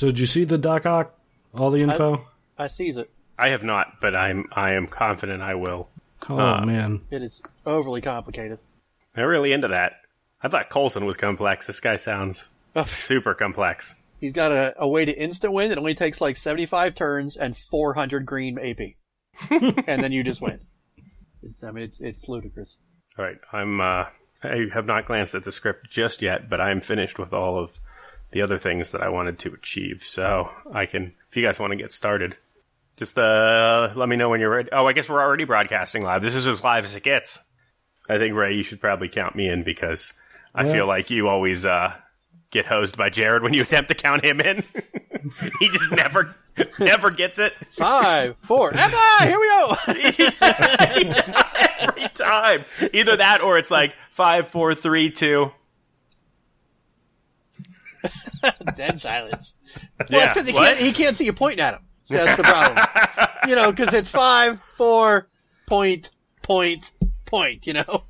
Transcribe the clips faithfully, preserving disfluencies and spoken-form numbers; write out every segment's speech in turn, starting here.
So did you see the Doc Ock? All the info? I, I sees it. I have not, but I'm I am confident I will. Oh, uh, man. It is overly complicated. I'm really into that. I thought Coulson was complex. This guy sounds super complex. He's got a, a way to instant win that only takes like seventy-five turns and four hundred green A P. And then you just win. It's, I mean, it's it's ludicrous. All right. I'm, uh, I have not glanced at the script just yet, but I'm finished with all of the other things that I wanted to achieve. So I can, if you guys want to get started, just uh, let me know when you're ready. Oh, I guess we're already broadcasting live. This is as live as it gets. I think, Ray, you should probably count me in because I yeah. feel like you always uh, get hosed by Jared when you attempt to count him in. He just never, never gets it. Five, four, Emma, here we go. Every time. Either that or it's like five, four, three, two. Dead silence. Well, Yeah. it's because he What? can't, he can't see you pointing at him. So that's the problem. You know, because it's five, four, point, point, point, you know?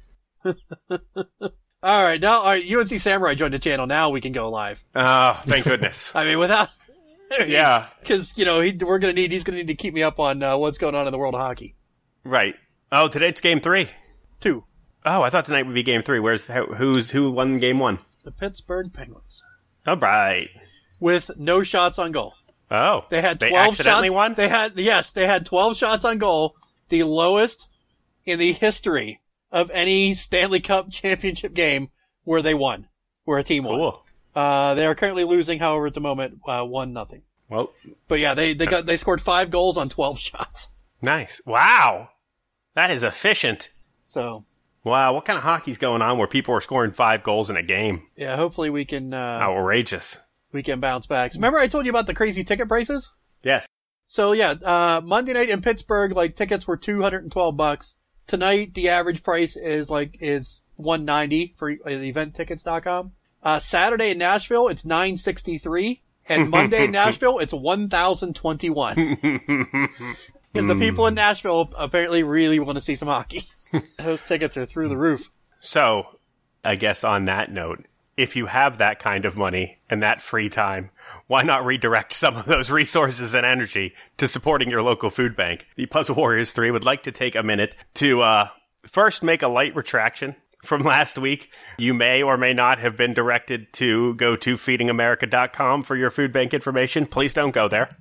All right, now, all right, U N C Samurai joined the channel. Now we can go live. Oh, thank goodness. I mean, without... Yeah. Because, you know, he, we're going to need, he's going to need to keep me up on uh, what's going on in the world of hockey. Right. Oh, today it's game three. Two. Oh, I thought tonight would be game three. Where's who's who won game one? The Pittsburgh Penguins. All right. With no shots on goal. Oh, They had they twelve accidentally shots. won? They had yes, they had twelve shots on goal, the lowest in the history of any Stanley Cup championship game where they won, where a team won. Cool. Uh, they are currently losing, however, at the moment, uh, one nothing. Well, But yeah, they they got they scored five goals on twelve shots. nice. Wow. That is efficient. So Wow, what kind of hockey's going on where people are scoring five goals in a game? yeah, hopefully we can uh, Outrageous. we can bounce back. Remember, I told you about the crazy ticket prices. Yes. So yeah, uh, Monday night in Pittsburgh, like tickets were two hundred and twelve bucks. Tonight, the average price is like is one ninety for event tickets dot com. Uh, Saturday in Nashville, it's nine sixty three, and Monday in Nashville, it's one thousand twenty one. Because the people in Nashville apparently really want to see some hockey. Those tickets are through the roof. So, I guess on that note, if you have that kind of money and that free time, why not redirect some of those resources and energy to supporting your local food bank? The Puzzle Warriors three would like to take a minute to uh, first make a light retraction from last week. You may or may not have been directed to go to feeding america dot com for your food bank information. Please don't go there.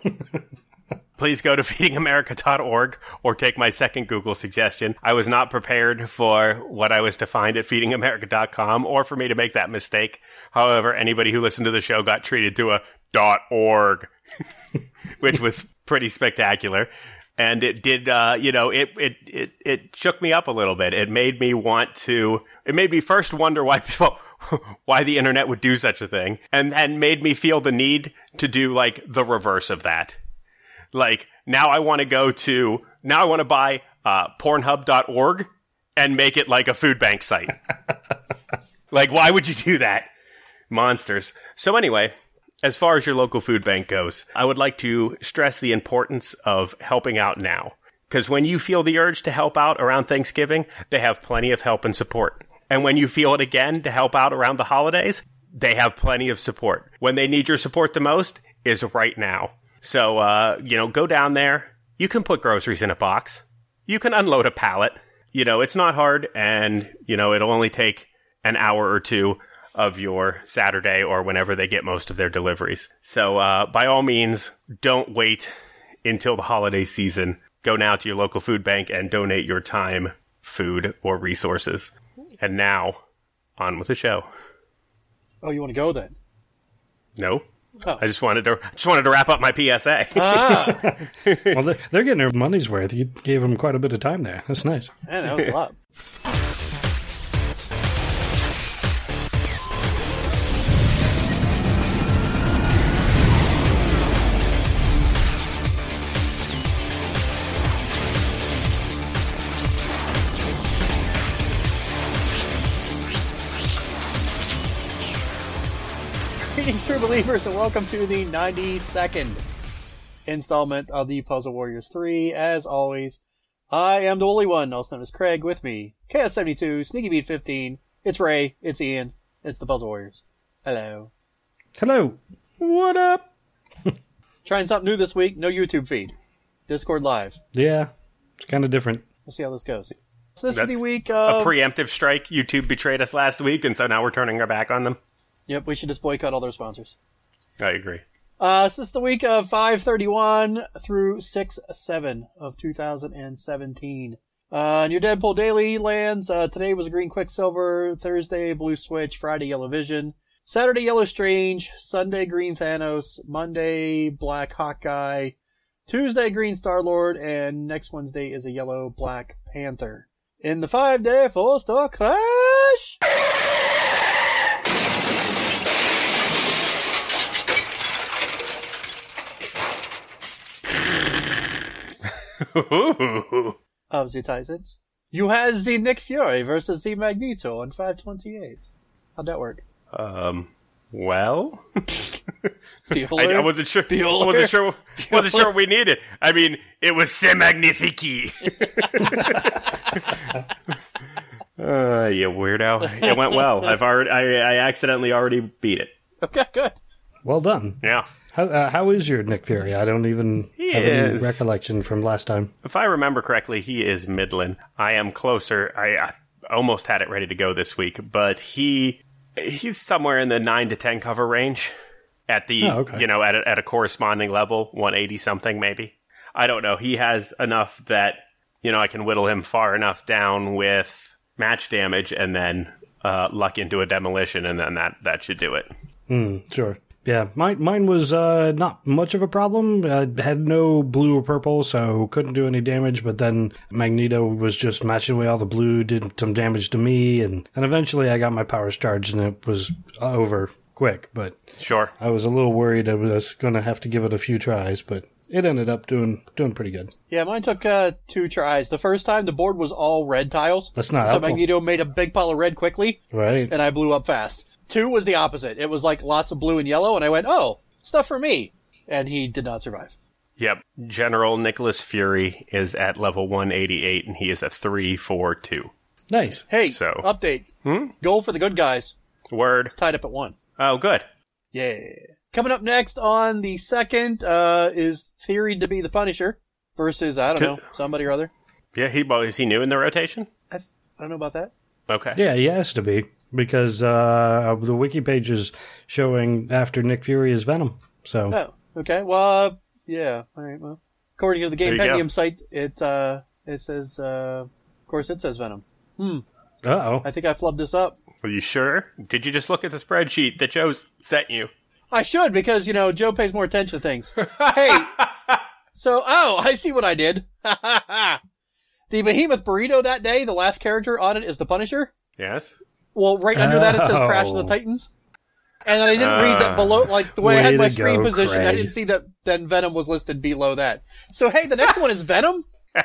Please go to feeding america dot org or take my second Google suggestion. I was not prepared for what I was to find at feeding america dot com or for me to make that mistake. However, anybody who listened to the show got treated to a .org, which was pretty spectacular. And it did, uh, you know, it, it, it, it shook me up a little bit. It made me want to, it made me first wonder why people, why the internet would do such a thing. And then made me feel the need to do like the reverse of that. Like, now I want to go to, now I want to buy uh, pornhub dot org and make it like a food bank site. Like, why would you do that? Monsters. So anyway, as far as your local food bank goes, I would like to stress the importance of helping out now. Because when you feel the urge to help out around Thanksgiving, they have plenty of help and support. And when you feel it again to help out around the holidays, they have plenty of support. When they need your support the most is right now. So, uh, you know, go down there. You can put groceries in a box. You can unload a pallet. You know, it's not hard, and, you know, it'll only take an hour or two of your Saturday or whenever they get most of their deliveries. So, uh, by all means, don't wait until the holiday season. Go now to your local food bank and donate your time, food, or resources. And now, on with the show. Oh, you want to go then? No? Oh. I just wanted to just wanted to wrap up my P S A. Ah, Well, they're, they're getting their money's worth. You gave them quite a bit of time there. That's nice. man, that was a lot. Greetings, true believers, and welcome to the ninety-second installment of the Puzzle Warriors three. As always, I am the Woolly One, also known as Craig. With me, K S seventy-two, Sneaky Beat fifteen, it's Ray, it's Ian, it's the Puzzle Warriors. Hello. Hello. What up? Trying something new this week. No YouTube feed. Discord Live. Yeah, it's kind of different. We'll see how this goes. So this That's is the week of... a preemptive strike. YouTube betrayed us last week, and so now we're turning our back on them. Yep, we should just boycott all their sponsors. I agree. Uh, so this is the week of five thirty-one through six seven of two thousand seventeen. Uh, and your Deadpool Daily lands, uh, today was a Green Quicksilver, Thursday Blue Switch, Friday Yellow Vision, Saturday Yellow Strange, Sunday Green Thanos, Monday Black Hawkeye, Tuesday Green Star-Lord, and next Wednesday is a Yellow Black Panther. In the five-day four-star crash! Of the Titans. You had the Nick Fury versus the Magneto on five twenty-eight. How'd that work? Um, well, Bueller? I, I wasn't sure. Bueller? I wasn't sure. Wasn't Bueller? sure what we needed. I mean, it was c'est magnifique. uh, you weirdo! It went well. I've already. I, I accidentally already beat it. Okay, good. Well done. Yeah. How, uh, how is your Nick Fury? I don't even He have any is- recollection from last time. If I remember correctly, he is Midland. I am closer. I, I almost had it ready to go this week, but he he's somewhere in the nine to ten cover range at the Oh, okay. you know at a, at a corresponding level, one eighty something maybe. I don't know. He has enough that you know I can whittle him far enough down with match damage, and then uh, luck into a demolition, and then that that should do it. Mm, sure. Yeah, mine mine was uh, not much of a problem. I had no blue or purple, so couldn't do any damage. But then Magneto was just matching away all the blue, did some damage to me, and, and eventually I got my powers charged, and it was over quick. But Sure. I was a little worried I was going to have to give it a few tries, but it ended up doing doing pretty good. Yeah, mine took uh, two tries. The first time, the board was all red tiles. That's not So helpful. Magneto made a big pile of red quickly, Right. and I blew up fast. Two was the opposite. It was like lots of blue and yellow, and I went, oh, stuff for me. And he did not survive. Yep. General Nicholas Fury is at level one eighty-eight, and he is a three four two. Nice. Hey, So- update. Hmm? Goal for the good guys. Word. Tied up at one. Oh, good. Yeah. Coming up next on the second uh, is theoried to be the Punisher versus, I don't Could- know, somebody or other. Yeah, he well, is he new in the rotation? I, I don't know about that. Okay. Yeah, he has to be, because uh, the wiki page is showing after Nick Fury is Venom. So, Oh, okay. Well, uh, yeah. All right. Well, according to the There you go. Gamependium site, it uh, it says, uh, of course, it says Venom. Hmm. uh-oh. I think I flubbed this up. Are you sure? Did you just look at the spreadsheet that Joe sent you? I should, because, you know, Joe pays more attention to things. Hey! So, oh, I see what I did. The Behemoth Burrito that day, the last character on it is the Punisher. Yes. Well, right under that it says Crash of the Oh. Titans. And then I didn't read that below, like, the way I Way had my to screen go, positioned, I Craig. didn't see that then Venom was listed below that. So, hey, the next one is Venom?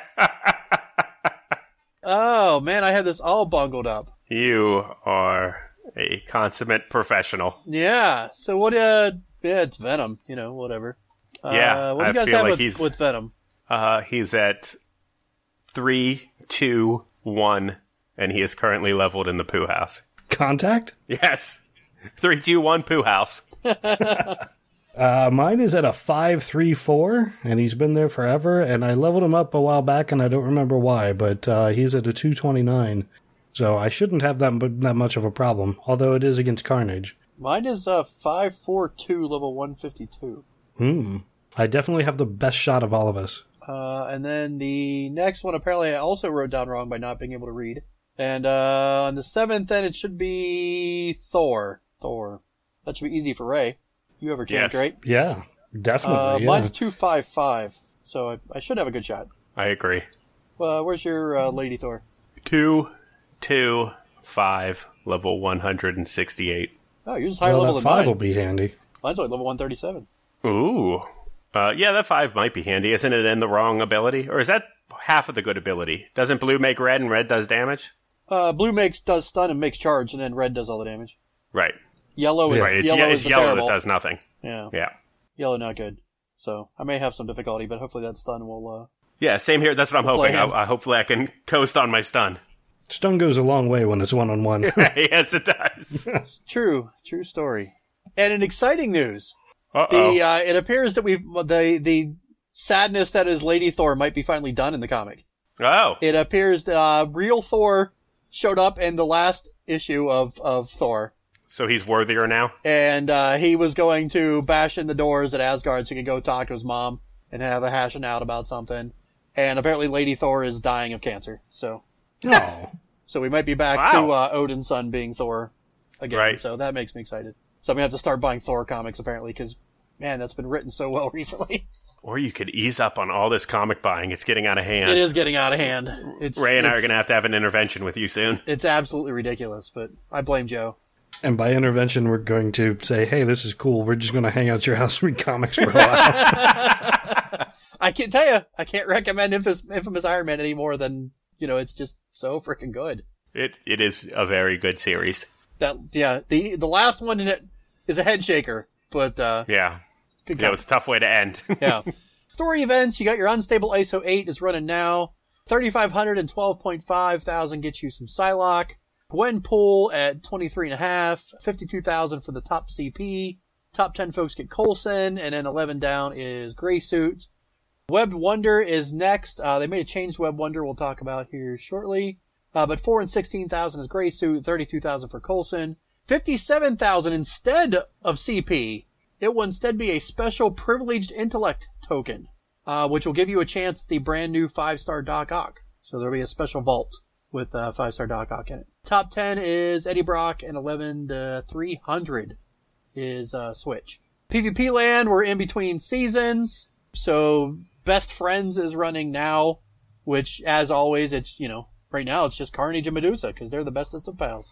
Oh, man, I had this all bungled up. You are a consummate professional. Yeah, so what, uh, yeah, it's Venom, you know, whatever. Yeah, uh, what do you I guys feel have like with, he's- with Venom? Uh, he's at three, two, one, and he is currently leveled in the poo house. Contact? Yes. Three, two, one, poo house. Uh, mine is at a five three four, and he's been there forever, and I leveled him up a while back, and I don't remember why, but uh, he's at a two twenty-nine. So I shouldn't have that, mu- that much of a problem, although it is against Carnage. Mine is uh five four two, level one fifty-two. Hmm. I definitely have the best shot of all of us. Uh, and then the next one, apparently I also wrote down wrong by not being able to read. And uh, on the seventh, then it should be Thor. Thor. That should be easy for Ray. You ever changed, Yes. right? Yeah, definitely. Uh, yeah. Mine's two five five, so I, I should have a good shot. I agree. Uh, where's your uh, Lady Thor? Two, two, five, level one hundred sixty-eight. Oh, yours is higher Well, level that than five mine. will be handy. Mine's only level one thirty-seven. Ooh. Uh, yeah, that five might be handy. Isn't it in the wrong ability? Or is that half of the good ability? Doesn't blue make red and red does damage? Uh, blue makes does stun and makes charge, and then red does all the damage. Right. Yellow is Right. It's yellow yellow, is it's the yellow terrible. that does nothing. Yeah, Yeah. yellow not good. So I may have some difficulty, but hopefully that stun will. Uh... Yeah, same here. That's what I'm We'll hoping. play I, him. I hopefully I can coast on my stun. Stun goes a long way when it's one-on-one. Yes, it does. True, true story. And in exciting news, Uh-oh. The uh, it appears that we've the the sadness that is Lady Thor might be finally done in the comic. Oh. It appears uh, real Thor showed up in the last issue of, of Thor. So he's worthier now? And uh, he was going to bash in the doors at Asgard so he could go talk to his mom and have a hashing out about something. And apparently Lady Thor is dying of cancer. So Oh. so we might be back Wow. to uh, Odin's son being Thor again. Right. So that makes me excited. So I'm going to have to start buying Thor comics apparently because, man, that's been written so well recently. Or you could ease up on all this comic buying. It's getting out of hand. It is getting out of hand. It's, Ray and I are it's- going to have to have an intervention with you soon. It's absolutely ridiculous, but I blame Joe. And by intervention, we're going to say, hey, this is cool. We're just going to hang out at your house and read comics for a while. I can't tell you, I can't recommend Infamous, Infamous Iron Man any more than, you know, it's just so freaking good. It It is a very good series. That, yeah, the the last one in it is a head shaker, but, uh, Yeah. good Yeah, it was a tough way to end. yeah. Story events, you got your Unstable I S O eight is running now. thirty-five hundred and twelve point five thousand gets you some Psylocke. Gwenpool at twenty-three and a half. fifty-two thousand for the top C P. Top ten folks get Coulson, and then eleven down is Greysuit. Webbed Wonder is next. Uh, they made a change to Webbed Wonder we'll talk about here shortly. Uh, but four and sixteen thousand is Greysuit, thirty-two thousand for Coulson. fifty-seven thousand instead of C P. It will instead be a special privileged intellect token, uh, which will give you a chance at the brand new five-star Doc Ock. So there'll be a special vault with uh, five-star Doc Ock in it. Top ten is Eddie Brock, and eleven to three hundred is uh, Switch. PvP Land, we're in between seasons, so Best Friends is running now, which, as always, it's, you know, right now it's just Carnage and Medusa, because they're the bestest of pals.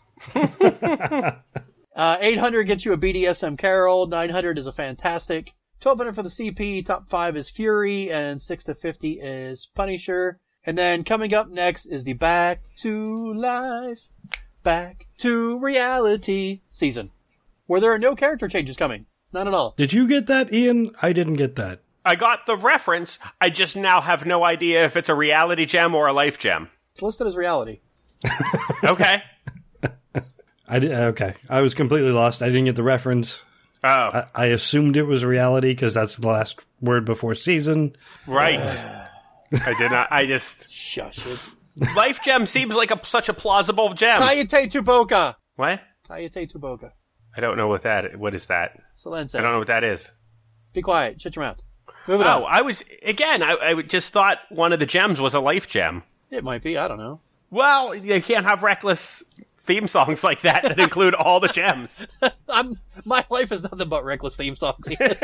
uh, eight hundred gets you a B D S M Carol, nine hundred is a Fantastic, twelve hundred for the C P, top five is Fury, and six to fifty is Punisher. And then coming up next is the Back to Life, Back to Reality season, where there are no character changes coming. None at all. Did you get that, Ian? I didn't get that. I got the reference. I just now have no idea if it's a reality gem or a life gem. It's listed as reality. Okay. I did, okay. I was completely lost. I didn't get the reference. Oh, I, I assumed it was reality because that's the last word before season. right. I did not. I just... Shush it. Life gem seems like a, such a plausible gem. Kayate Tuboka. What? Kayate Tuboka. I don't know what that... What is that? So then I don't know what that is. Be quiet. Shut your mouth. Move it Oh, on. I was... Again, I, I just thought one of the gems was a life gem. It might be. I don't know. Well, you can't have reckless theme songs like that that include all the gems. I'm. My life is nothing but reckless theme songs. Ian.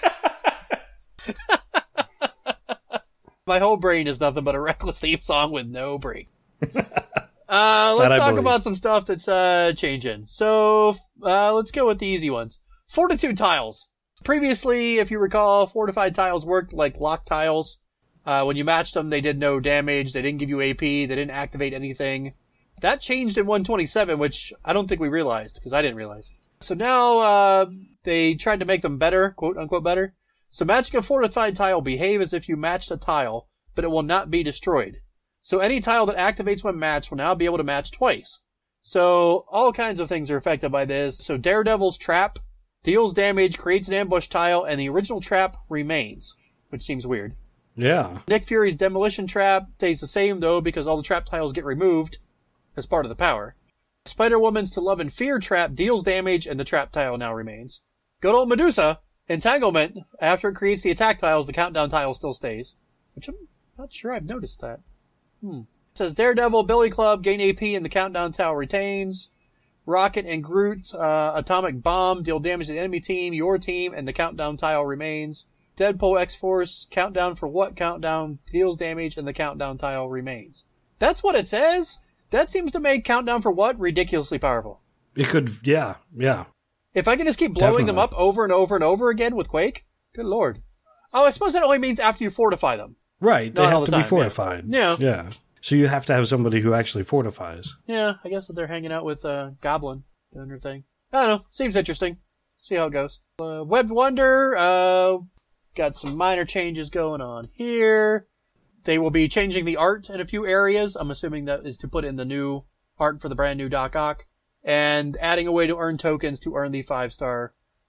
My whole brain is nothing but a reckless theme song with no break. Uh, let's That I talk believe. about some stuff that's uh, changing. So uh, let's go with the easy ones. Fortitude tiles. Previously, if you recall, fortified tiles worked like lock tiles. Uh, when you matched them, they did no damage. They didn't give you A P. They didn't activate anything. That changed in one twenty-seven, which I don't think we realized, because I didn't realize. So now uh, they tried to make them better, quote unquote better. So matching a fortified tile will behave as if you matched a tile, but it will not be destroyed. So any tile that activates when matched will now be able to match twice. So all kinds of things are affected by this. So Daredevil's trap deals damage, creates an ambush tile, and the original trap remains, which seems weird. Yeah. Nick Fury's demolition trap stays the same though because all the trap tiles get removed as part of the power. Spider-Woman's To Love and Fear trap deals damage and the trap tile now remains. Good old Medusa, Entanglement, after it creates the attack tiles, the countdown tile still stays. Which I'm not sure I've noticed that. Hmm. It says Daredevil, Billy Club, gain A P and the countdown tile retains. Rocket and Groot, uh, Atomic Bomb, deal damage to the enemy team, your team, and the countdown tile remains. Deadpool X-Force, countdown for what countdown, deals damage and the countdown tile remains. That's what it says? That seems to make countdown for what ridiculously powerful. It could, yeah, yeah. If I can just keep blowing them Definitely. up over and over and over again with Quake, good lord. Oh, I suppose that only means after you fortify them. Right, they Not all have the to be time, fortified. yeah. Yeah. Yeah. So you have to have somebody who actually fortifies. Yeah, I guess that they're hanging out with uh, Goblin doing her thing. I don't know. Seems interesting. See how it goes. Uh, Webbed Wonder, uh, got some minor changes going on here. They will be changing the art in a few areas. I'm assuming that is to put in the new art for the brand new Doc Ock. And adding a way to earn tokens to earn the five-star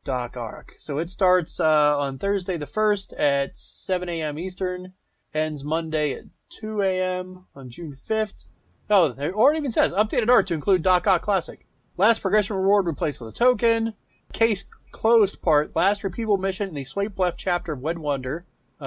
Doc Ock. So it starts uh, on Thursday the first at seven a.m. Eastern, ends Monday at two a.m. on June fifth. Oh, or it even says, updated art to include Doc Ock Classic. Last progression reward replaced with a token. Case closed part, last repeatable mission in the Swipe Left chapter of Wed Wonder.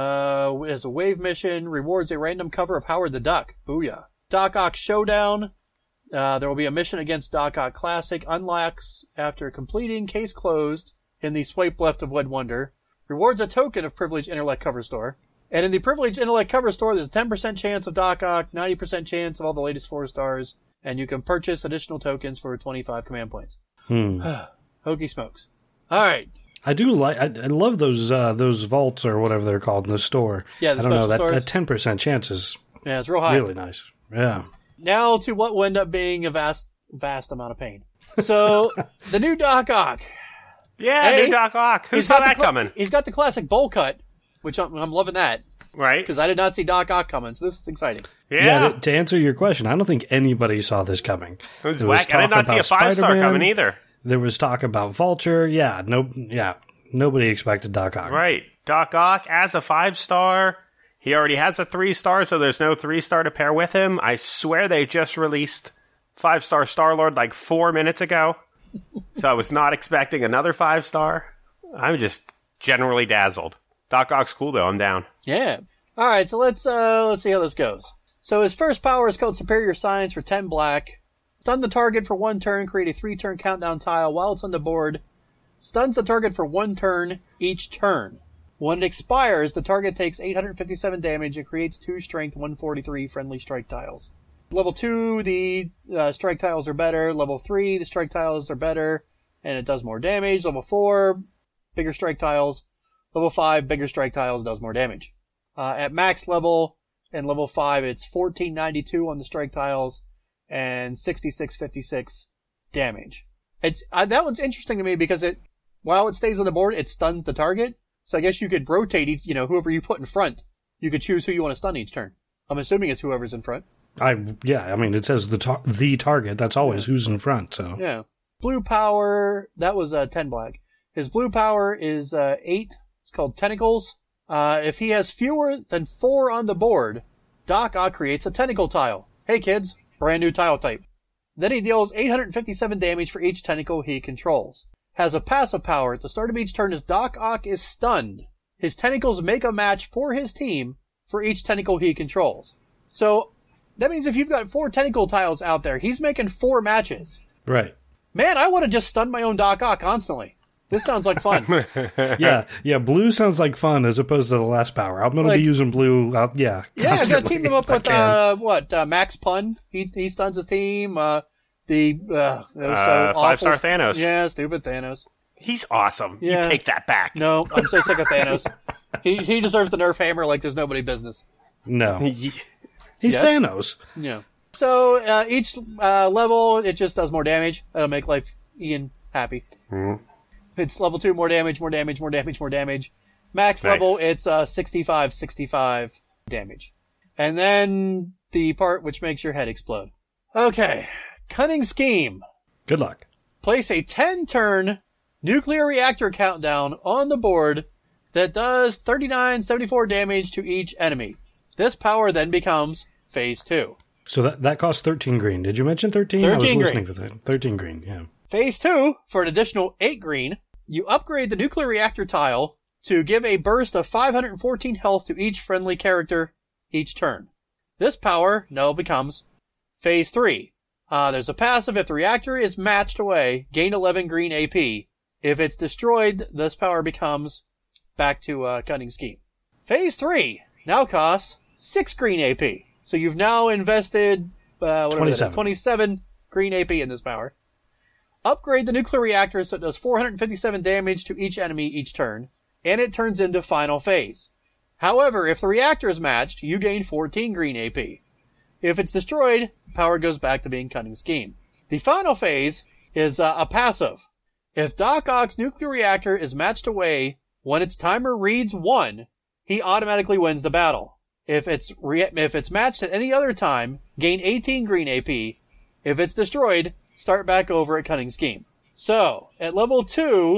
Uh, as a wave mission, rewards a random cover of Howard the Duck. Booyah. Doc Ock Showdown. Uh, there will be a mission against Doc Ock Classic. Unlocks after completing Case Closed in the Swipe Left of Wed Wonder. Rewards a token of Privileged Intellect Cover Store. And in the Privileged Intellect Cover Store, there's a ten percent chance of Doc Ock, ninety percent chance of all the latest four stars, and you can purchase additional tokens for twenty-five command points. Hmm. Hokey smokes. All right. I do like. I, I love those uh, those vaults or whatever they're called in the store. Yeah, the I don't know that stores. that ten percent chance is Yeah, it's real high. really nice. Yeah. Now to what will end up being a vast, vast amount of pain. So the new Doc Ock. Yeah, Hey, new Doc Ock. Who He's saw got the that cla- coming? He's got the classic bowl cut, which I'm, I'm loving that Right? because I did not see Doc Ock coming. So this is exciting. Yeah. to, to answer your question, I don't think anybody saw this coming. It was There whack. I did talk not see a about five star Spider-Man. coming either. There was talk about Vulture. Yeah, no, yeah, nobody expected Doc Ock. Right. Doc Ock as a five star. He already has a three star, so there's no three star to pair with him. I swear they just released five star Star Lord like four minutes ago. So I was not expecting another five star. I'm just generally dazzled. Doc Ock's cool though. I'm down. Yeah. All right. So let's uh let's see how this goes. So his first power is called Superior Science for ten black. Stun the target for one turn. Create a three turn countdown tile while it's on the board. Stuns the target for one turn each turn. When it expires, the target takes eight hundred fifty-seven damage and creates two strength one forty-three friendly strike tiles. Level two, the uh, strike tiles are better. Level three, the strike tiles are better, and it does more damage. Level four, bigger strike tiles. Level five, bigger strike tiles, does more damage. Uh, at max level, and level five, it's fourteen ninety-two on the strike tiles, and sixty-six fifty-six damage. It's uh, that one's interesting to me because it, while it stays on the board, it stuns the target. So I guess you could rotate, each, you know, whoever you put in front. You could choose who you want to stun each turn. I'm assuming it's whoever's in front. I yeah, I mean it says the tar- the target. That's always Yeah. who's in front. So Yeah. Blue power, that was uh, ten black. His blue power is uh, eight. It's called Tentacles. Uh, if he has fewer than four on the board, Doc Ock creates a tentacle tile. Hey kids, brand new tile type. Then he deals eight hundred fifty-seven damage for each tentacle he controls. Has a passive power. At the start of each turn, as Doc Ock is stunned, his tentacles make a match for his team for each tentacle he controls. So that means if you've got four tentacle tiles out there, he's making four matches. right. Man, I would have just stunned my own Doc Ock constantly. This sounds like fun. Yeah, yeah. Blue sounds like fun as opposed to the last power. I'm going to Like- be using blue. Uh, yeah, Yeah, I'm gonna constantly team him up if I with can. uh, what uh, Max Pun. He he stuns his team. Uh, the uh, that was so Uh, five-star awful. Thanos. Yeah, stupid Thanos. He's awesome. Yeah. You take that back. No, I'm so sick of Thanos. He he deserves the Nerf hammer like there's nobody business. No, Ye- he's Yes? Thanos. Yeah. So uh, each uh, level, it just does more damage. That'll make life Ian happy. Mhm. It's level two, more damage, more damage, more damage, more damage. Max Nice. level, it's uh, sixty-five, sixty-five damage. And then the part which makes your head explode. Okay. Cunning Scheme. Good luck. Place a ten-turn nuclear reactor countdown on the board that does thirty-nine seventy-four damage to each enemy. This power then becomes Phase two. So that that costs thirteen green. Did you mention thirteen? I was thirteen listening green. for that. Thirteen green. Yeah. Phase two, for an additional eight green, you upgrade the nuclear reactor tile to give a burst of five hundred fourteen health to each friendly character each turn. This power now becomes Phase three. Uh, there's a passive. If the reactor is matched away, gain eleven green A P. If it's destroyed, this power becomes back to uh, Cunning Scheme. Phase three now costs six green A P. So you've now invested uh, whatever that is, twenty-seven. twenty-seven green A P in this power. Upgrade the nuclear reactor so it does four hundred fifty-seven damage to each enemy each turn, and it turns into Final Phase. However, if the reactor is matched, you gain fourteen green A P. If it's destroyed, power goes back to being Cunning Scheme. The Final Phase is uh, a passive. If Doc Ock's nuclear reactor is matched away when its timer reads one, he automatically wins the battle. If it's re- if it's matched at any other time, gain eighteen green A P. If it's destroyed, start back over at Cunning Scheme. So, at level two,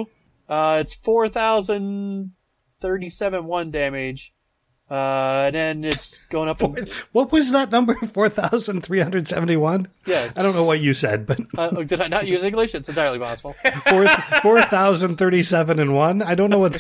Uh, it's four thousand thirty-seven one damage. Uh, and then it's going up. Four, what was that number? four thousand three hundred seventy-one? Yes. I don't know what you said, but. uh, did I not use English? It's entirely possible. four thousand thirty-seven and one? I don't know what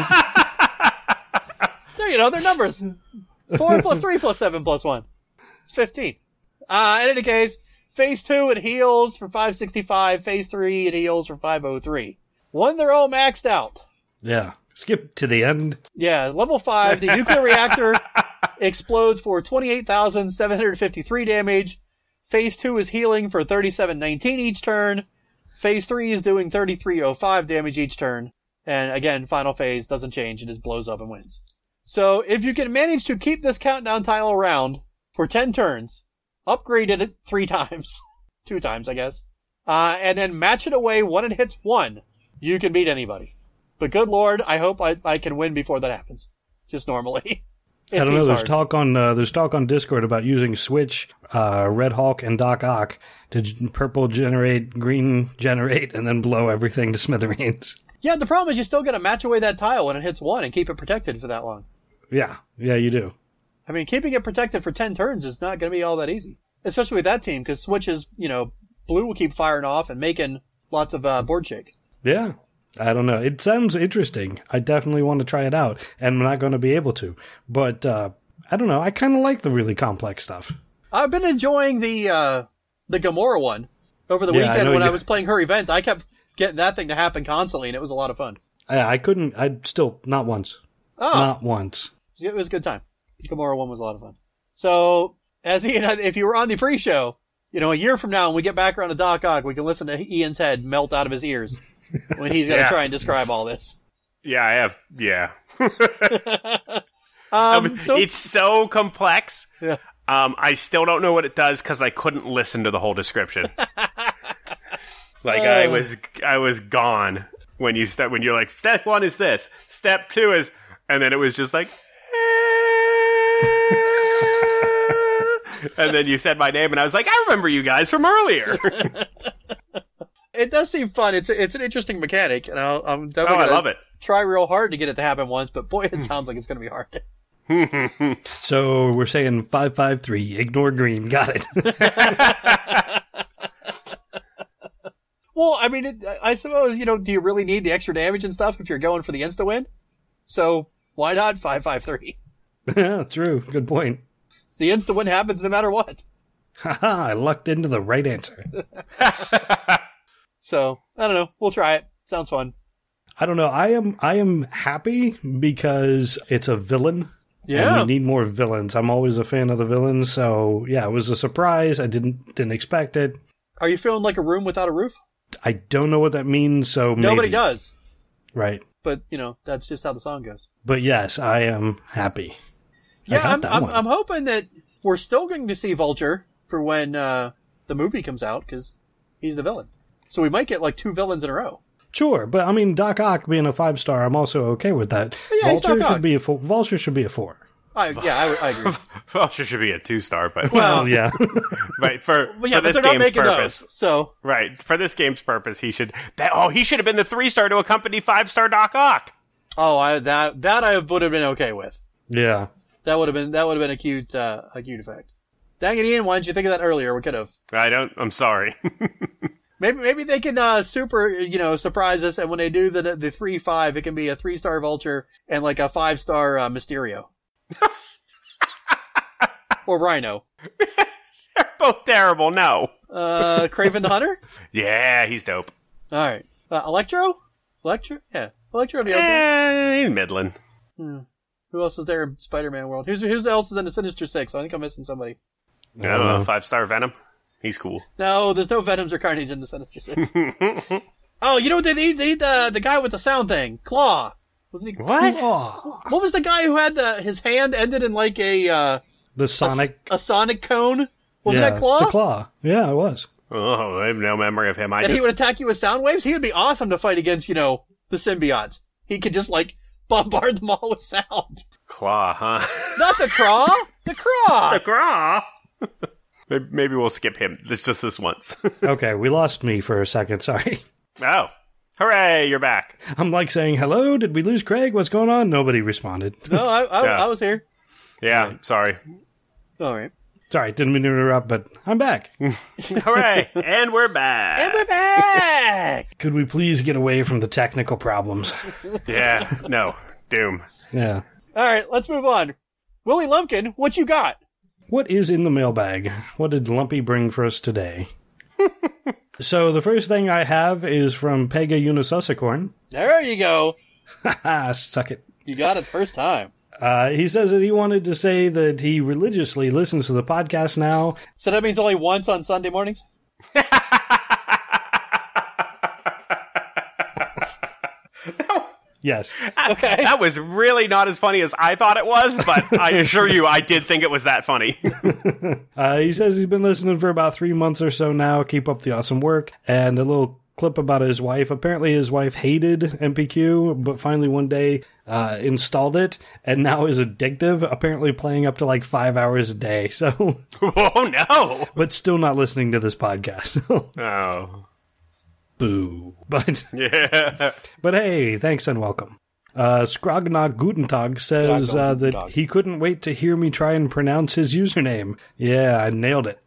that No, you know, they're numbers. four plus three plus seven plus one. It's fifteen. Uh, in any case, phase two, it heals for five sixty-five. Phase three, it heals for five oh three. When they're all maxed out. Yeah. Skip to the end. Yeah, level five, the nuclear reactor explodes for twenty-eight thousand seven hundred fifty-three damage. Phase two is healing for thirty-seven nineteen each turn. Phase three is doing thirty-three oh five damage each turn. And again, final phase doesn't change, it just blows up and wins. So if you can manage to keep this countdown tile around for ten turns, upgrade it three times, two times I guess, uh, and then match it away when it hits one, you can beat anybody. But good lord, I hope I, I can win before that happens. Just normally. It I don't know. There's hard. talk on uh, there's talk on Discord about using Switch, uh, Red Hawk, and Doc Ock to g- purple generate, green generate, and then blow everything to smithereens. Yeah, the problem is you still got to match away that tile when it hits one and keep it protected for that long. Yeah, yeah, you do. I mean, keeping it protected for ten turns is not going to be all that easy, especially with that team because Switch is, you know, blue will keep firing off and making lots of uh, board shake. Yeah. I don't know. It sounds interesting. I definitely want to try it out, and I'm not going to be able to. But uh, I don't know. I kind of like the really complex stuff. I've been enjoying the uh, the Gamora one over the Yeah, I weekend know when you- I was playing her event. I kept getting that thing to happen constantly, and it was a lot of fun. I, I couldn't. I still not once. Oh, Not once. it was a good time. The Gamora one was a lot of fun. So, as Ian, if you were on the pre-show, you know, a year from now, when we get back around to Doc Ock, we can listen to Ian's head melt out of his ears when he's going to Yeah. try and describe all this. Yeah, I have. Yeah. Um, so, it's so complex. yeah. Um, I still don't know what it does because I couldn't listen to the whole description. Like I Uh. was, I was gone when you start. When you're like, step one is this, step two is, and then it was just like, and then you said my name, and I was like, I remember you guys from earlier. It does seem fun. It's a, it's an interesting mechanic, and I'll, I'm Oh, definitely I gonna love it. try real hard to get it to happen once. But boy, it sounds like it's going to be hard. So we're saying five five three. Ignore green. Got it. Well, I mean, it, I suppose, you know, do you really need the extra damage and stuff if you're going for the insta win? So why not five five three? Yeah, true. Good point. The insta win happens no matter what. Haha, I lucked into the right answer. So I don't know. We'll try it. Sounds fun. I don't know. I am I am happy because it's a villain. Yeah. And we need more villains. I'm always a fan of the villains, so yeah, it was a surprise. I didn't didn't expect it. Are you feeling like a room without a roof? I don't know what that means, so Nobody maybe. does. Right. But, you know, that's just how the song goes. But yes, I am happy. I Yeah, got I'm, that I'm, one. I'm hoping that we're still going to see Vulture for when uh, the movie comes out, because he's the villain. So we might get like two villains in a row. Sure, but I mean, Doc Ock being a five star, I'm also okay with that. yeah, he's Vulture Doc Ock. should be a four. Vulture should be a four. I, yeah, I, I agree. Vulture should be a two star, but Well, Well, yeah. right for, But yeah, for but this they're not game's making purpose. those. So, Right for this game's purpose, he should. That oh, he should have been the three star to accompany five star Doc Ock. oh, I, that that I would have been okay with. Yeah. That would have been that would have been a cute uh, a cute effect. Dang it, Ian! Why didn't you think of that earlier? We could have. I don't. I'm sorry. Maybe maybe they can uh, super you know surprise us, and when they do the the three five, it can be a three star Vulture and like a five star uh, Mysterio or Rhino. They're both terrible. No. Uh, Kraven the Hunter. Yeah, he's dope. All right, uh, Electro. Electro. Yeah, Electro. The okay. Eh, he's middling. Hmm. Who else is there in Spider-Man world? Who's who's else is in the Sinister Six? I think I'm missing somebody. I don't know. Five star Venom. He's cool. No, there's no Venoms or Carnage in the Sinister Six. Oh, you know what they need? They need the the guy with the sound thing, Claw. Wasn't he? What? Oh, What was the guy who had the his hand ended in like a uh, the Sonic. a, a Sonic cone? Wasn't yeah, that Claw? The Claw. Yeah, it was. Oh, I have no memory of him. I And just he would attack you with sound waves. He would be awesome to fight against, you know, the symbiotes. He could just like bombard them all with sound. Claw, huh? Not the Craw, the Craw. The Claw. Maybe maybe we'll skip him. It's just this once. Okay, we lost me for a second. Sorry. Oh. Hooray, you're back. I'm like saying, hello, did we lose Craig? What's going on? Nobody responded. No, I, I, Yeah. I was here. Yeah, Right. sorry. All right. Sorry, didn't mean to interrupt, but I'm back. Hooray, and we're back. And we're back! Could we please get away from the technical problems? Yeah, no, Doom. Yeah. All right, let's move on. Willie Lumpkin, what you got? What is in the mailbag? What did Lumpy bring for us today? So the first thing I have is from Pega Unisuscicorn. There you go. Haha, suck it. You got it first time. Uh, he says that he wanted to say that he religiously listens to the podcast now. So that means only once on Sunday mornings? Yes. Okay. That was really not as funny as I thought it was, but I assure you I did think it was that funny. Uh, he says he's been listening for about three months or so now. Keep up the awesome work. And a little clip about his wife. Apparently his wife hated M P Q, but finally one day uh, installed it, and now is addictive, apparently playing up to like five hours a day. So, Oh, no. but still not listening to this podcast. Oh. Boo. But Yeah. but hey, thanks and welcome. Uh, Scrognog Gutentag says uh, that Scrognog. he couldn't wait to hear me try and pronounce his username. Yeah, I nailed it.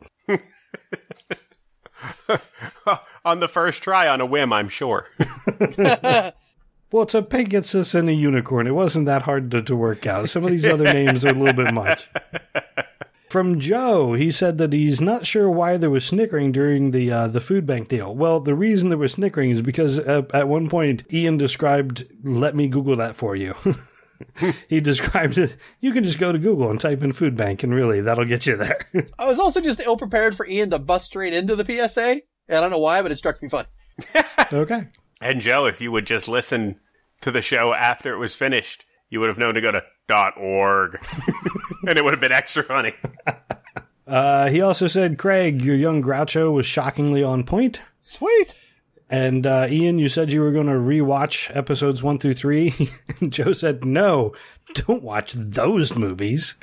On the first try, on a whim, I'm sure. Well, it's a Pegasus and a unicorn. It wasn't that hard to, to work out. Some of these other names are a little bit much. From Joe, he said that he's not sure why there was snickering during the uh, the food bank deal. Well, the reason there was snickering is because uh, at one point Ian described, let me Google that for you. He described it, you can just go to Google and type in food bank, and really, that'll get you there. I was also just ill-prepared for Ian to bust straight into the P S A. I don't know why, but it struck me funny. Okay. And Joe, if you would just listen to the show after it was finished, you would have known to go to .org. And it would have been extra funny. Uh, he also said, Craig, your young Groucho was shockingly on point. Sweet. And uh, Ian, you said you were going to rewatch episodes one through three. And Joe said, no, don't watch those movies.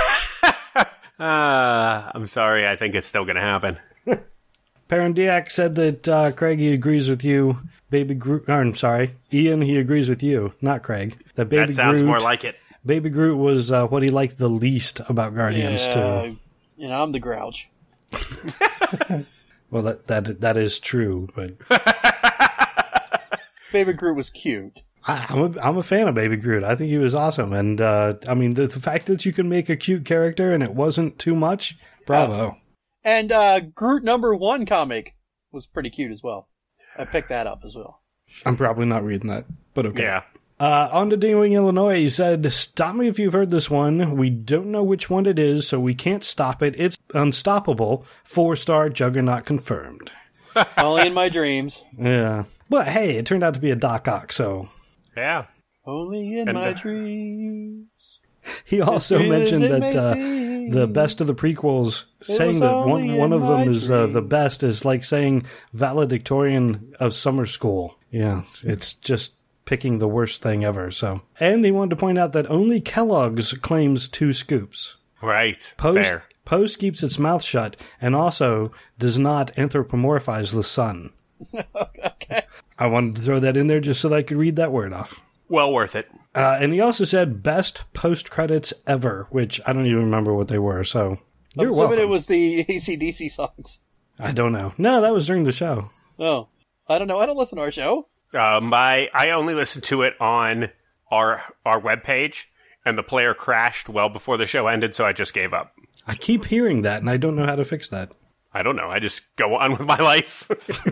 Uh, I'm sorry. I think it's still going to happen. Parandiak said that uh, Craig, he agrees with you. Baby Groot, or, I'm sorry, Ian, he agrees with you, not Craig. That Baby That sounds Groot, more like it. Baby Groot was uh, what he liked the least about Guardians Yeah, too. you know, I'm the grouch. Well, that that that is true, but Baby Groot was cute. I, I'm a I'm a fan of Baby Groot. I think he was awesome, and uh, I mean the, the fact that you can make a cute character and it wasn't too much, bravo. And uh, Groot number one comic was pretty cute as well. I picked that up as well. I'm probably not reading that, but okay. Yeah. Uh, on to Dingwing, Illinois, he said, stop me if you've heard this one. We don't know which one it is, so we can't stop it. It's unstoppable. Four-star Juggernaut confirmed. Only in my dreams. Yeah. But hey, it turned out to be a Doc Ock, so... Yeah. Only in And, my uh, dreams. He also As mentioned it that may uh, seem, the best of the prequels, saying was that one only one in of them my is uh, the dreams. best is like saying valedictorian of summer school. Yeah, it's just picking the worst thing ever. So, and he wanted to point out that only Kellogg's claims two scoops. Right. Post, Fair. Post keeps its mouth shut and also does not anthropomorphize the sun. Okay. I wanted to throw that in there just so that I could read that word off. Well worth it. Uh, and he also said best post credits ever, which I don't even remember what they were. So I'm you're assuming welcome. it was the A C D C songs. I don't know. No, that was during the show. Oh. I don't know. I don't listen to our show. Uh, my I only listened to it on our our webpage, and the player crashed well before the show ended, so I just gave up. I keep hearing that, and I don't know how to fix that. I don't know. I just go on with my life.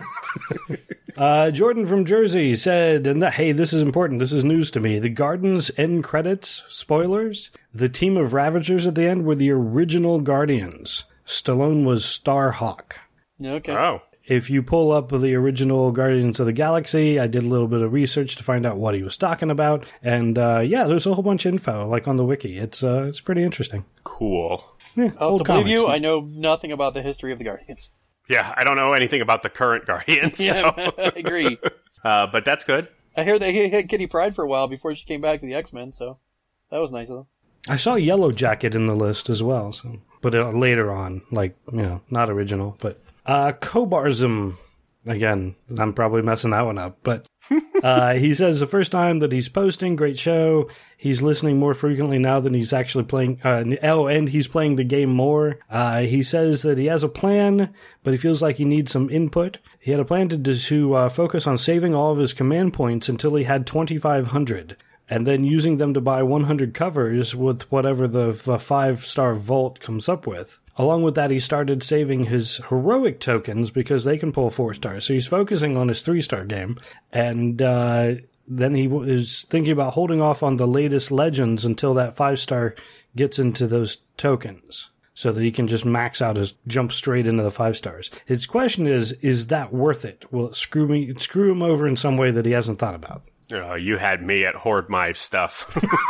Uh, Jordan from Jersey said, and that, hey, this is important. This is news to me. The Garden's end credits, spoilers, the team of Ravagers at the end were the original Guardians. Stallone was Starhawk. Okay. Oh. If you pull up the original Guardians of the Galaxy, I did a little bit of research to find out what he was talking about. And, uh, yeah, there's a whole bunch of info, like on the wiki. It's, uh, it's pretty interesting. Cool. Yeah, I'll old to believe comics. you, I know nothing about the history of the Guardians. Yeah, I don't know anything about the current Guardians, Yeah, so. I agree. uh, but that's good. I hear they hit Kitty Pryde for a while before she came back to the X-Men, so that was nice of them. I saw Yellow Jacket in the list as well, so but uh, later on, like, you know, not original, but uh Kobarzum Again, I'm probably messing that one up, but uh, he says the first time that he's posting, great show. He's listening more frequently now than he's actually playing. Uh, oh, and he's playing the game more. Uh, he says that he has a plan, but he feels like he needs some input. He had a plan to, to uh, focus on saving all of his command points until he had twenty-five hundred, and then using them to buy one hundred covers with whatever the, the five-star vault comes up with. Along with that, he started saving his heroic tokens because they can pull four stars. So he's focusing on his three-star game. And uh, then he is thinking about holding off on the latest legends until that five-star gets into those tokens so that he can just max out his jump straight into the five stars. His question is, is that worth it? Will it screw me, screw him over in some way that he hasn't thought about? Oh, you had me at hoard my stuff.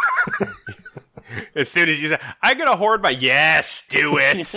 As soon as you said, I'm going to hoard my... Yes, do it.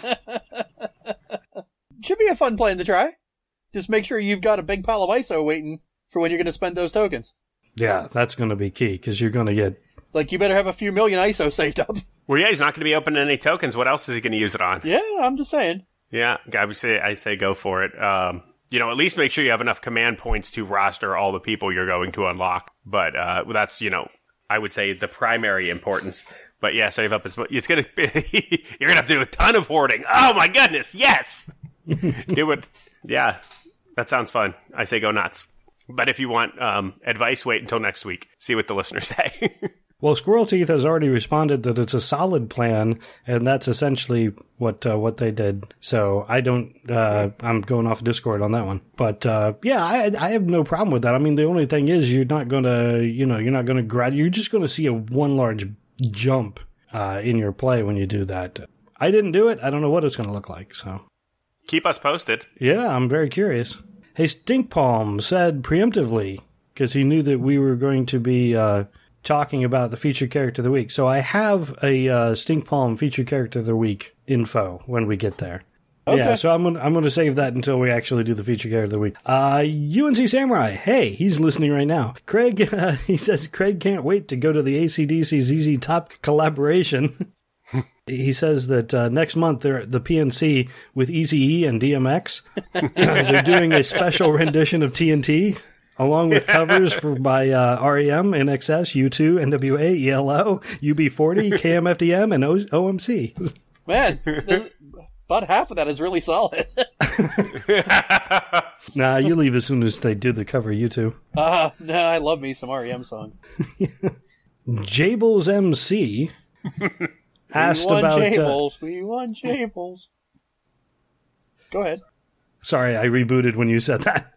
Should be a fun plan to try. Just make sure you've got a big pile of I S O waiting for when you're going to spend those tokens. Yeah, that's going to be key, because you're going to get... Like, you better have a few million I S O saved up. Well, yeah, he's not going to be opening any tokens. What else is he going to use it on? Yeah, I'm just saying. Yeah, I would say, I say go for it. Um, you know, at least make sure you have enough command points to roster all the people you're going to unlock. But uh, that's, you know... I would say the primary importance, but yeah, save up as much. It's gonna be, you're gonna have to do a ton of hoarding. Oh my goodness, yes, do it. Yeah, that sounds fun. I say go nuts. But if you want um, advice, wait until next week. See what the listeners say. Well, Squirrel Teeth has already responded that it's a solid plan, and that's essentially what uh, what they did. So I don't, uh, I'm going off Discord on that one. But uh, yeah, I I have no problem with that. I mean, the only thing is you're not going to, you know, you're not going to grad, you're just going to see a one large jump uh, in your play when you do that. I didn't do it. I don't know what it's going to look like. So keep us posted. Yeah, I'm very curious. Hey, Stinkpalm said preemptively, because he knew that we were going to be uh, talking about the featured character of the week. So I have a uh, Stinkpalm featured character of the week info when we get there. Okay. Yeah, so I'm gonna, I'm going to save that until we actually do the featured character of the week. Uh, U N C Samurai, hey, he's listening right now. Craig, uh, he says Craig can't wait to go to the A C D C Z Z Top collaboration. He says that uh, next month they're at the P N C with Eazy-E and D M X. uh, they're doing a special rendition of T N T, along with covers for by uh, R E M, N X S, U two, N W A, E L O, U B forty, K M F D M, and o- O M C. Man, about half of that is really solid. Nah, you leave as soon as they do the cover, U two. Uh, no, I love me some R E M songs. Jables M C... asked we won about Jables, uh, we won Jables. Go ahead. Sorry, I rebooted when you said that.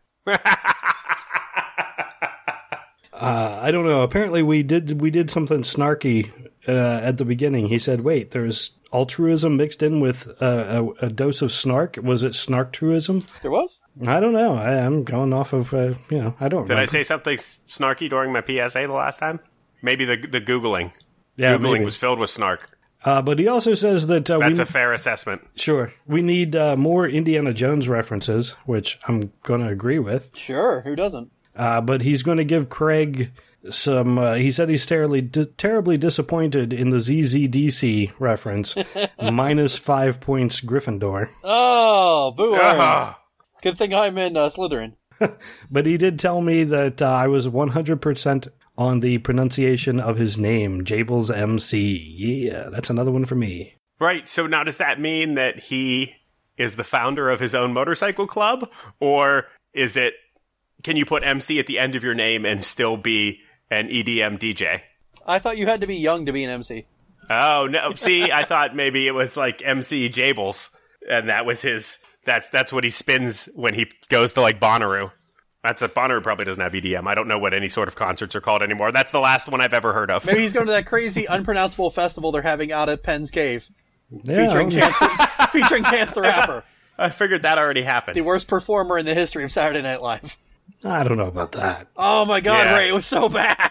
uh, I don't know. Apparently, we did we did something snarky uh, at the beginning. He said, "Wait, there's altruism mixed in with uh, a, a dose of snark. Was it snarktruism?" There was. I don't know. I, I'm going off of uh, you know. I don't. Did remember. I say something snarky during my P S A the last time? Maybe the the googling. Yeah, googling maybe. was filled with snark. Uh, but he also says that... Uh, That's we, a fair assessment. Sure. We need uh, more Indiana Jones references, which I'm going to agree with. Sure, who doesn't? Uh, but he's going to give Craig some... Uh, he said he's terribly di- terribly disappointed in the Z Z D C reference. Minus five points Gryffindor. Oh, boo Ah. Good thing I'm in uh, Slytherin. But he did tell me that uh, I was one hundred percent on the pronunciation of his name, Jables M C. Yeah, that's another one for me. Right, so now does that mean that he is the founder of his own motorcycle club? Or is it, can you put M C at the end of your name and still be an E D M D J? I thought you had to be young to be an M C. Oh, no, see, I thought maybe it was like M C Jables, and that was his, that's that's what he spins when he goes to like Bonnaroo. That's a, Bonnaroo probably doesn't have E D M. I don't know what any sort of concerts are called anymore. That's the last one I've ever heard of. Maybe he's going to that crazy, unpronounceable festival they're having out at Penn's Cave. Yeah, featuring, Chance the, featuring Chance the Rapper. I figured that already happened. The worst performer in the history of Saturday Night Live. I don't know about that. Oh my god, Yeah. Ray, it was so bad.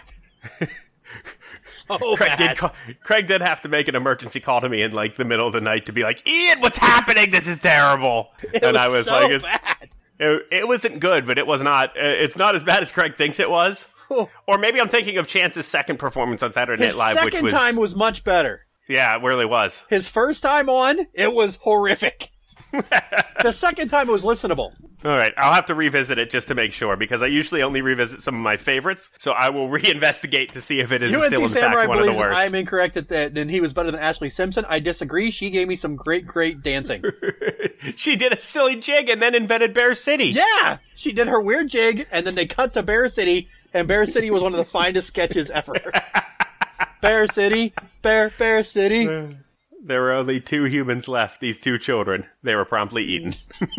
So Craig bad. did, call, Craig did have to make an emergency call to me in like the middle of the night to be like, Ian, what's happening? This is terrible. It and was I was so like, it's, bad. It, it wasn't good, but it was not. uh, It's not as bad as Craig thinks it was. Or maybe I'm thinking of Chance's second performance on Saturday His Night Live, which second was time was much better. yeah, it really was. His first time on, it was horrific. The second time it was listenable. All right, I'll have to revisit it just to make sure, because I usually only revisit some of my favorites, so I will reinvestigate to see if it is U N C still, in Samurai fact, one of the believes worst. I'm incorrect that, that then he was better than Ashley Simpson. I disagree. She gave me some great, great dancing. She did a silly jig and then invented Bear City. Yeah! She did her weird jig, and then they cut to Bear City, and Bear City was one of the finest sketches ever. Bear City, Bear, Bear City. There were only two humans left, these two children. They were promptly eaten.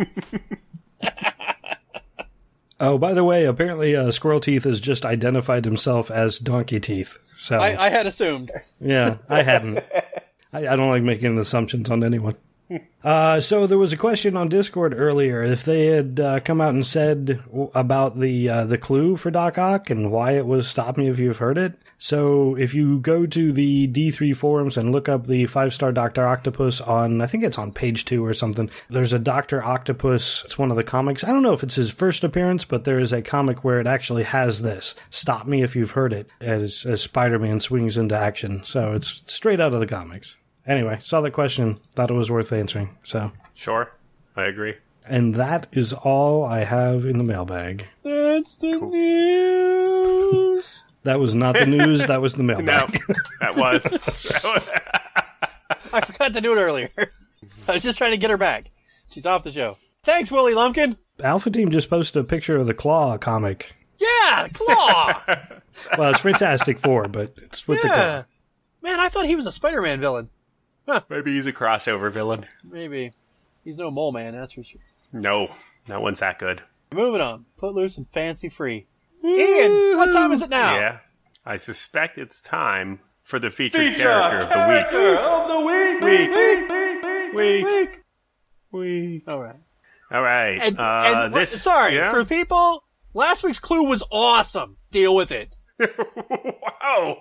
Oh, by the way, apparently uh, Squirrel Teeth has just identified himself as Donkey Teeth. So I, I had assumed. Yeah, I hadn't. I, I don't like making assumptions on anyone. Uh, so there was a question on Discord earlier if they had uh, come out and said w- about the uh, the clue for Doc Ock and why it was Stop Me If You've Heard It. So if you go to the D three forums and look up the five-star Doctor Octopus on, I think it's on page two or something, there's a Doctor Octopus, it's one of the comics. I don't know if it's his first appearance, but there is a comic where it actually has this, Stop Me If You've Heard It, as, as Spider-Man swings into action. So it's straight out of the comics. Anyway, saw the question, thought it was worth answering. So Sure, I agree. And that is all I have in the mailbag. That's the cool. news. That was not the news, that was the mailbag. No, that was. I forgot to do it earlier. I was just trying to get her back. She's off the show. Thanks, Willie Lumpkin. Alpha Team just posted a picture of the Claw comic. Yeah, Claw. Well, it's Fantastic Four, but it's with yeah. the Claw. Man, I thought he was a Spider-Man villain. Huh. Maybe he's a crossover villain. Maybe. He's no mole man, that's for sure. No, no one's that good. Moving on. Footloose and fancy free. Ian, what time is it now? Yeah, I suspect it's time for the featured Feature character of the character week. of the week. Week. Week. Week. Week. Week. Week. All right. All right. And, uh, and this. sorry, yeah? for people, last week's clue was awesome. Deal with it. Wow.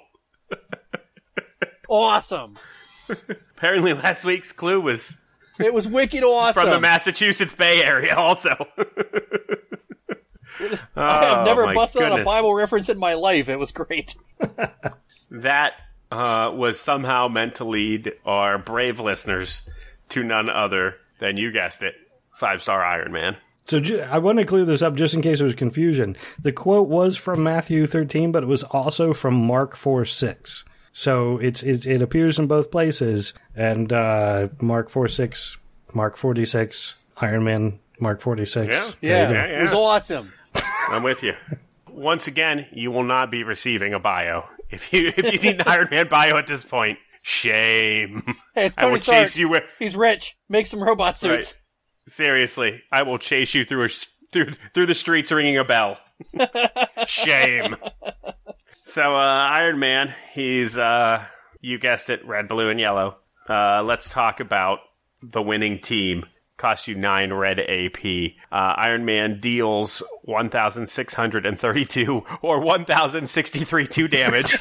Awesome. Apparently, last week's clue was It was wicked awesome. from the Massachusetts Bay Area, also. I have Oh, never my busted on a goodness. Bible reference in my life. It was great. That uh, was somehow meant to lead our brave listeners to none other than, you guessed it, five-star Iron Man. So ju- I want to clear this up just in case there was confusion. The quote was from Matthew thirteen, but it was also from Mark four six. So it's, it, it appears in both places. And uh, Mark four six, Mark forty-six, Iron Man, Mark forty-six. Yeah. Yeah, Yeah, yeah. it was awesome. I'm with you. Once again, you will not be receiving a bio. If you if you need an Iron Man bio at this point, shame. Hey, it's I Tony will Stark. chase you with... He's rich. Make some robot suits. Right. Seriously, I will chase you through a, through through the streets ringing a bell. Shame. So, uh, Iron Man, he's, uh, you guessed it, red, blue, and yellow. Uh, let's talk about the winning team. Cost you nine red A P. Uh, Iron Man deals one thousand six hundred thirty-two or one thousand sixty-three two damage.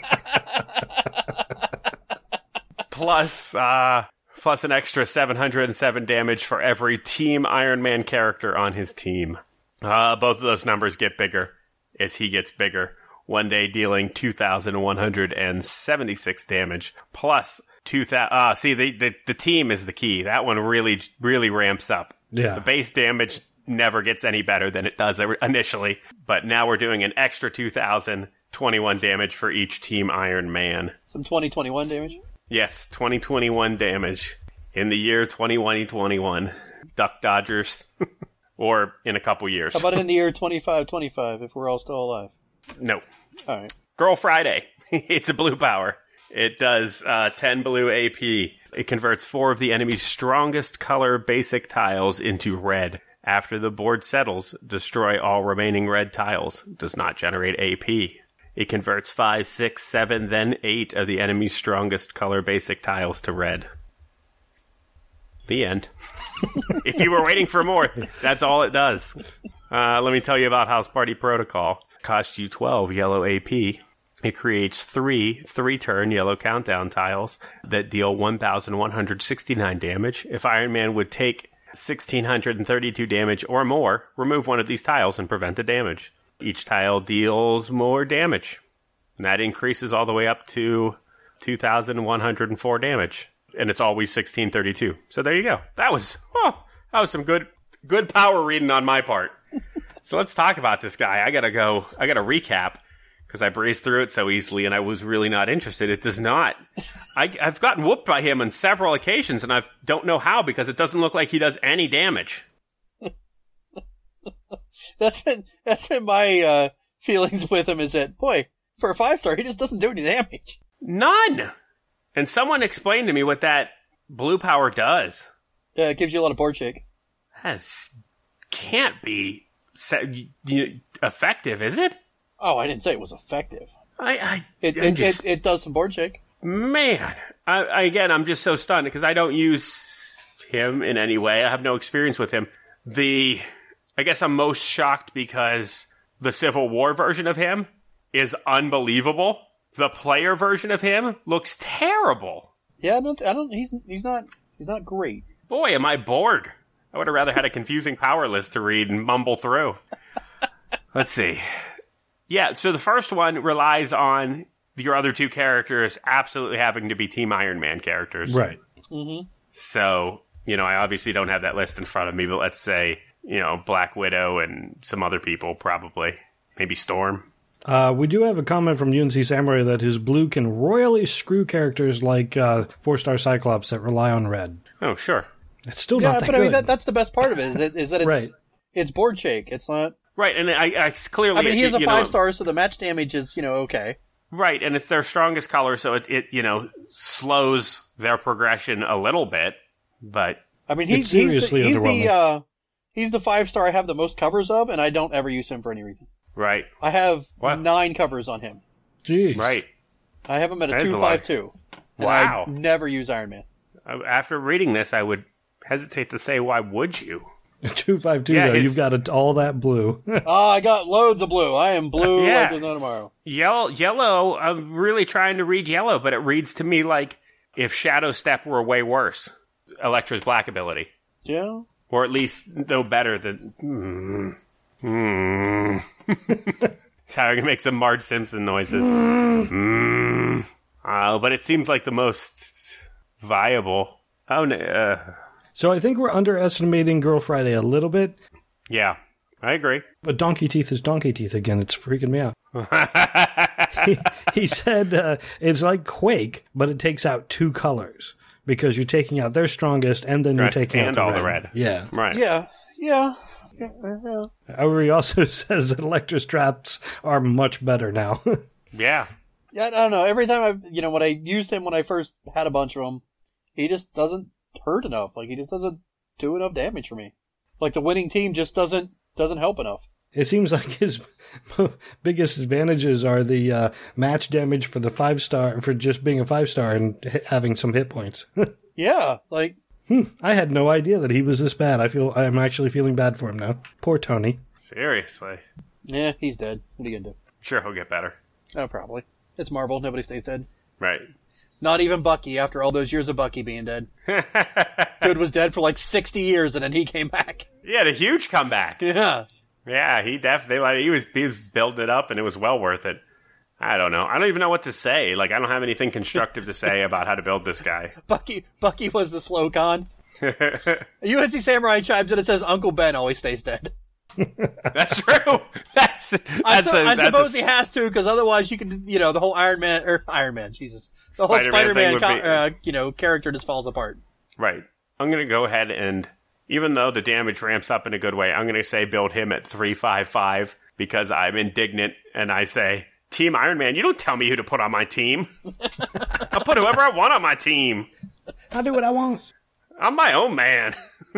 plus, uh, plus an extra seven hundred seven damage for every Team Iron Man character on his team. Uh, both of those numbers get bigger as he gets bigger. One day dealing two thousand one hundred seventy-six damage, plus two thousand... Uh, see, the, the, the team is the key. That one really, really ramps up. Yeah. The base damage never gets any better than it does initially, but now we're doing an extra two thousand twenty-one damage for each Team Iron Man. Some twenty twenty-one damage. Yes, twenty twenty-one damage in the year twenty twenty-one. Duck Dodgers. Or in a couple years. How about in the year twenty-five twenty-five if we're all still alive? No. All right. Girl Friday. It's a blue power. It does uh, ten blue A P. It converts four of the enemy's strongest color basic tiles into red. After the board settles, destroy all remaining red tiles. Does not generate A P. It converts five, six, seven, then eight of the enemy's strongest color basic tiles to red. The end. If you were waiting for more, that's all it does. Uh, let me tell you about House Party Protocol. Costs you twelve yellow A P. It creates three three-turn yellow countdown tiles that deal one thousand one hundred sixty-nine damage. If Iron Man would take one thousand six hundred thirty-two damage or more, remove one of these tiles and prevent the damage. Each tile deals more damage. And that increases all the way up to two thousand one hundred four damage. And it's always sixteen thirty-two. So there you go. That was, oh, that was some good Good power reading on my part. So let's talk about this guy. I gotta go. I gotta recap because I breezed through it so easily, and I was really not interested. It does not. I, I've gotten whooped by him on several occasions, and I don't know how because it doesn't look like he does any damage. That's been that's been my uh, feelings with him. Is that boy for a five star, he just doesn't do any damage. None. And someone explained to me what that blue power does. Yeah, it gives you a lot of board shake. That can't be effective, is it? Oh, I didn't say it was effective. I, I it I'm it, just, it it does some board shake. Man, I, I, again, I'm just so stunned because I don't use him in any way. I have no experience with him. The, I guess I'm most shocked because the Civil War version of him is unbelievable. The player version of him looks terrible. Yeah, I don't. I don't. He's he's not. He's not great. Boy, am I bored. I would have rather had a confusing power list to read and mumble through. Let's see. Yeah, so the first one relies on your other two characters absolutely having to be Team Iron Man characters. Right. Mm-hmm. So, you know, I obviously don't have that list in front of me, but let's say, you know, Black Widow and some other people probably. Maybe Storm. Uh, we do have a comment from U N C Samurai that his blue can royally screw characters like uh, four-star Cyclops that rely on red. Oh, sure. It's still yeah, not that but good. I mean that, that's the best part of it is that, is that it's right. it's board shake. It's not right, and I, I clearly. I mean, he is a you five know, star, so the match damage is you know okay. Right, and it's their strongest color, so it, it you know slows their progression a little bit. But I mean, he's it's seriously he's the, he's underwhelming. the uh, he's the five star I have the most covers of, and I don't ever use him for any reason. right, I have What? nine covers on him. Jeez. right. I have him at a That is two a lot. five two. Wow. I never use Iron Man. After reading this, I would hesitate to say, why would you? two five two, Yeah, though. his- You've got it, all that blue. Oh, I got loads of blue. I am blue Yeah. like there's no tomorrow. Yellow, yellow. I'm really trying to read yellow, but it reads to me like if Shadow Step were way worse. Elektra's black ability, Yeah. or at least no better than. Mm, mm. That's how I can make some Marge Simpson noises. Mm. Uh, but it seems like the most viable. Oh, no, uh, So I think we're underestimating Girl Friday a little bit. yeah, I agree. But Donkey Teeth is Donkey Teeth again. It's freaking me out. he, he said uh, it's like Quake, but it takes out two colors because you're taking out their strongest and then you're Yes, taking and out the all red. the red. Yeah. Right. Yeah. Yeah. Yeah. yeah. However, he also says that Electra's traps are much better now. Yeah. Yeah, I don't know. Every time I, you know, when I used him when I first had a bunch of them, he just doesn't hurt enough. Like he just doesn't do enough damage for me. Like the winning team just doesn't doesn't help enough. It seems like his biggest advantages are the uh, match damage for the five star for just being a five star and h- having some hit points. Yeah, like Hmm, I had no idea that he was this bad. I feel I'm actually feeling bad for him now. Poor Tony. Seriously. yeah, he's dead. What are you gonna do? Sure, he'll get better. Oh, probably. It's Marvel. Nobody stays dead. Right. Not even Bucky. After all those years of Bucky being dead, dude was dead for like sixty years, and then he came back. He had a huge comeback. Yeah. Yeah, he definitely like he was he was building it up, and it was well worth it. I don't know. I don't even know what to say. Like, I don't have anything constructive to say about how to build this guy. Bucky Bucky was the slow con. U N C Samurai chimes in and says Uncle Ben always stays dead. That's true. That's, that's I, su- a, I that's suppose a, he has to, because otherwise you can, you know, the whole Iron Man, or Iron Man, Jesus. The whole Spider-Man Spider-Man, thing would co- be- uh, you know, character just falls apart. Right. I'm going to go ahead and, even though the damage ramps up in a good way, I'm going to say build him at three five five because I'm indignant and I say, Team Iron Man, you don't tell me who to put on my team. I'll put whoever I want on my team. I'll do what I want. I'm my own man.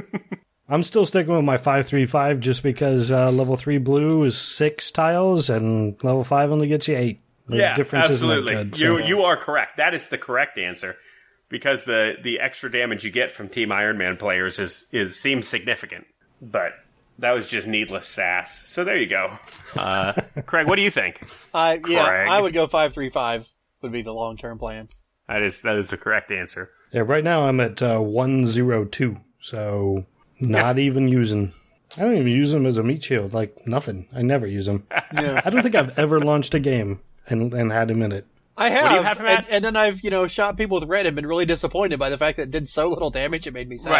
I'm still sticking with my five three five just because uh, level three blue is six tiles and level five only gets you eight. The Yeah, difference absolutely. Isn't that good, you so- you are correct. That is the correct answer because the the extra damage you get from Team Iron Man players is is seems significant. But that was just needless sass. So there you go. Uh, Craig, what do you think? I yeah, Craig. I would go five three five would be the long term plan. That is that is the correct answer. Yeah, right now I'm at uh, one zero two, so not even using. I don't even use him as a meat shield, like nothing. I never use him. Yeah. I don't think I've ever launched a game and, and had him in it. I have, What do you have him and, at? and then I've you know shot people with red and been really disappointed by the fact that it did so little damage. It made me sad. Right.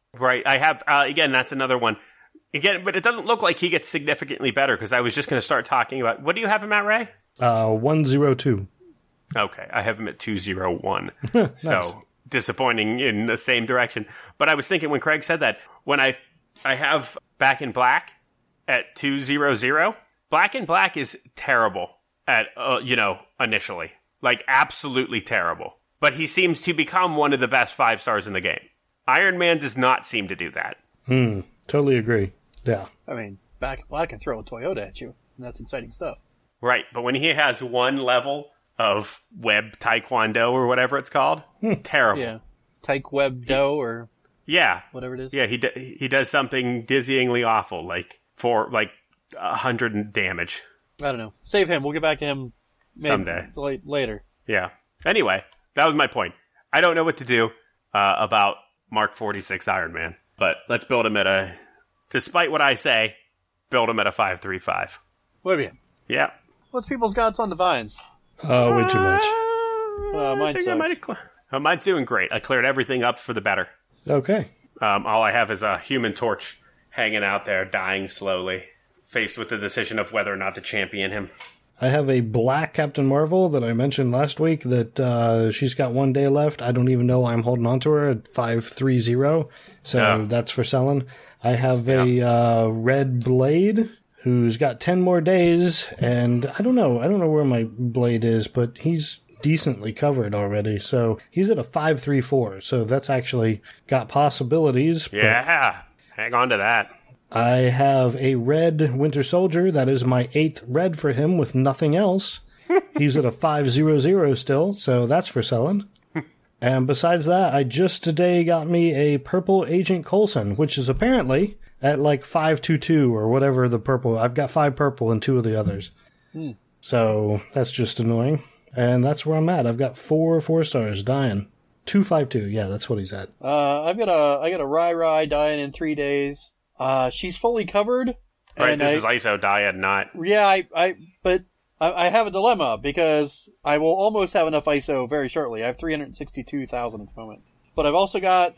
Right. I have, uh, again, that's another one. Again, but it doesn't look like he gets significantly better because I was just going to start talking about, what do you have him at, Ray? Uh, one oh two. Okay. I have him at two oh one. Nice. So disappointing in the same direction. But I was thinking when Craig said that, when I, I have Back in Black at two hundred, Black in Black is terrible at, uh, you know, initially. Like, absolutely terrible. But he seems to become one of the best five stars in the game. Iron Man does not seem to do that. Hmm. Totally agree. Yeah. I mean, Back in Black can throw a Toyota at you, and that's exciting stuff. Right, but when he has one level of web taekwondo or whatever it's called, terrible. Yeah, Taek Web Do or Yeah, whatever it is. yeah, he d- he does something dizzyingly awful, like for like a hundred damage. I don't know. Save him. We'll get back to him maybe Someday. la- later. Yeah. Anyway, that was my point. I don't know what to do uh, about Mark forty-six Iron Man, but let's build him at a. Despite what I say, build him at a five three five. What have you? Yeah. What's people's gods on the vines? Oh, way too much. Uh, mine I think I sucks. might have cl- oh, mine's doing great. I cleared everything up for the better. Okay. Um, all I have is a Human Torch hanging out there, dying slowly, faced with the decision of whether or not to champion him. I have a black Captain Marvel that I mentioned last week that uh, she's got one day left. I don't even know why I'm holding on to her at five three zero. So Yeah. that's for selling. I have a uh, red Blade who's got ten more days. And I don't know. I don't know where my Blade is, but he's decently covered already. So he's at a five three four. So that's actually got possibilities. but Yeah. Hang on to that. I have a red Winter Soldier. That is my eighth red for him with nothing else. He's at a five hundred still, so that's for selling. And besides that, I just today got me a purple Agent Coulson, which is apparently at like five twenty-two or whatever the purple. I've got five purple and two of the others. Hmm. So that's just annoying. And that's where I'm at. I've got four four stars dying. two fifty-two, yeah, that's what he's at. Uh, I've got a I got a Rai Rai dying in three days. Uh, she's fully covered. Right, and this I, is I S O Dyad, not... Yeah, I, I but I, I have a dilemma because I will almost have enough I S O very shortly. I have three hundred sixty-two thousand at the moment. But I've also got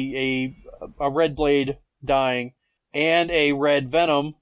a, a, a red Blade dying, and a red Venom,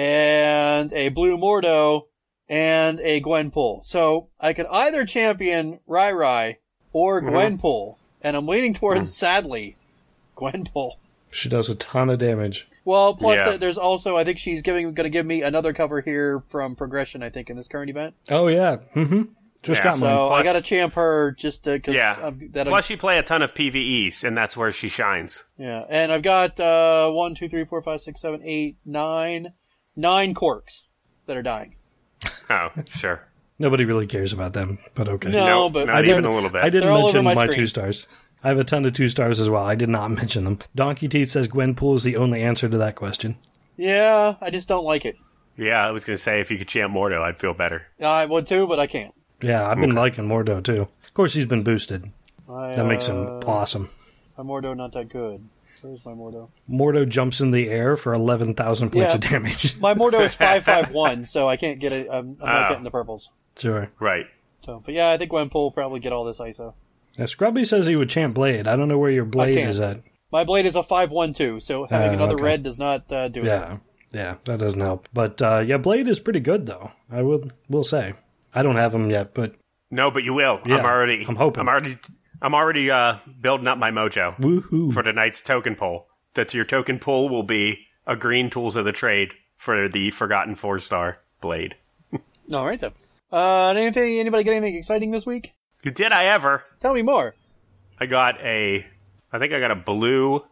and a blue Mordo, and a Gwenpool. So I could either champion Rai Rai or Mhm. Gwenpool, and I'm leaning towards, Mm. sadly, Gwenpool. She does a ton of damage. Well, plus Yeah. th- there's also, I think she's giving going to give me another cover here from Progression, I think, in this current event. Oh, yeah. Mm-hmm. Just Yeah, got So mine. Plus- I got to champ her just to, cause Yeah. I'm, that I'm- Plus, you play a ton of P V Es, and that's where she shines. yeah. And I've got uh, one, two, three, four, five, six, seven, eight, nine, nine corks that are dying. Oh, sure. Nobody really cares about them, but okay. No, No, but not I even didn't- a little bit. I didn't They're all over mention my my, screen. two stars. I have a ton of two stars as well. I did not mention them. Donkey Teeth says Gwenpool is the only answer to that question. Yeah, I just don't like it. Yeah, I was going to say, if you could champ Mordo, I'd feel better. I would too, but I can't. Yeah, I've been liking Mordo too. Of course, he's been boosted. I, That makes him uh, awesome. My Mordo not that good. Where's my Mordo? Mordo jumps in the air for eleven thousand points Yeah. of damage. My Mordo is five five one, so I can't get it. I'm, I'm not Oh. getting the purples. Sure. Right. So, but yeah, I think Gwenpool will probably get all this I S O. Now, Scrubby says he would champ Blade. I don't know where your Blade can't. is at. My Blade is a five one two, so having Uh, another okay. red does not uh, do it. Yeah, yeah, that doesn't help. But uh, yeah, Blade is pretty good though. I will will say. I don't have him yet, but No, but you will. Yeah, I'm already. I'm hoping. I'm already. I'm already uh, building up my mojo woohoo! for tonight's token poll. That your token poll will be a green tools of the trade for the Forgotten Four Star Blade. All right then. Uh, anything? Anybody get anything exciting this week? Did I ever? Tell me more. I got a. I think I got a blue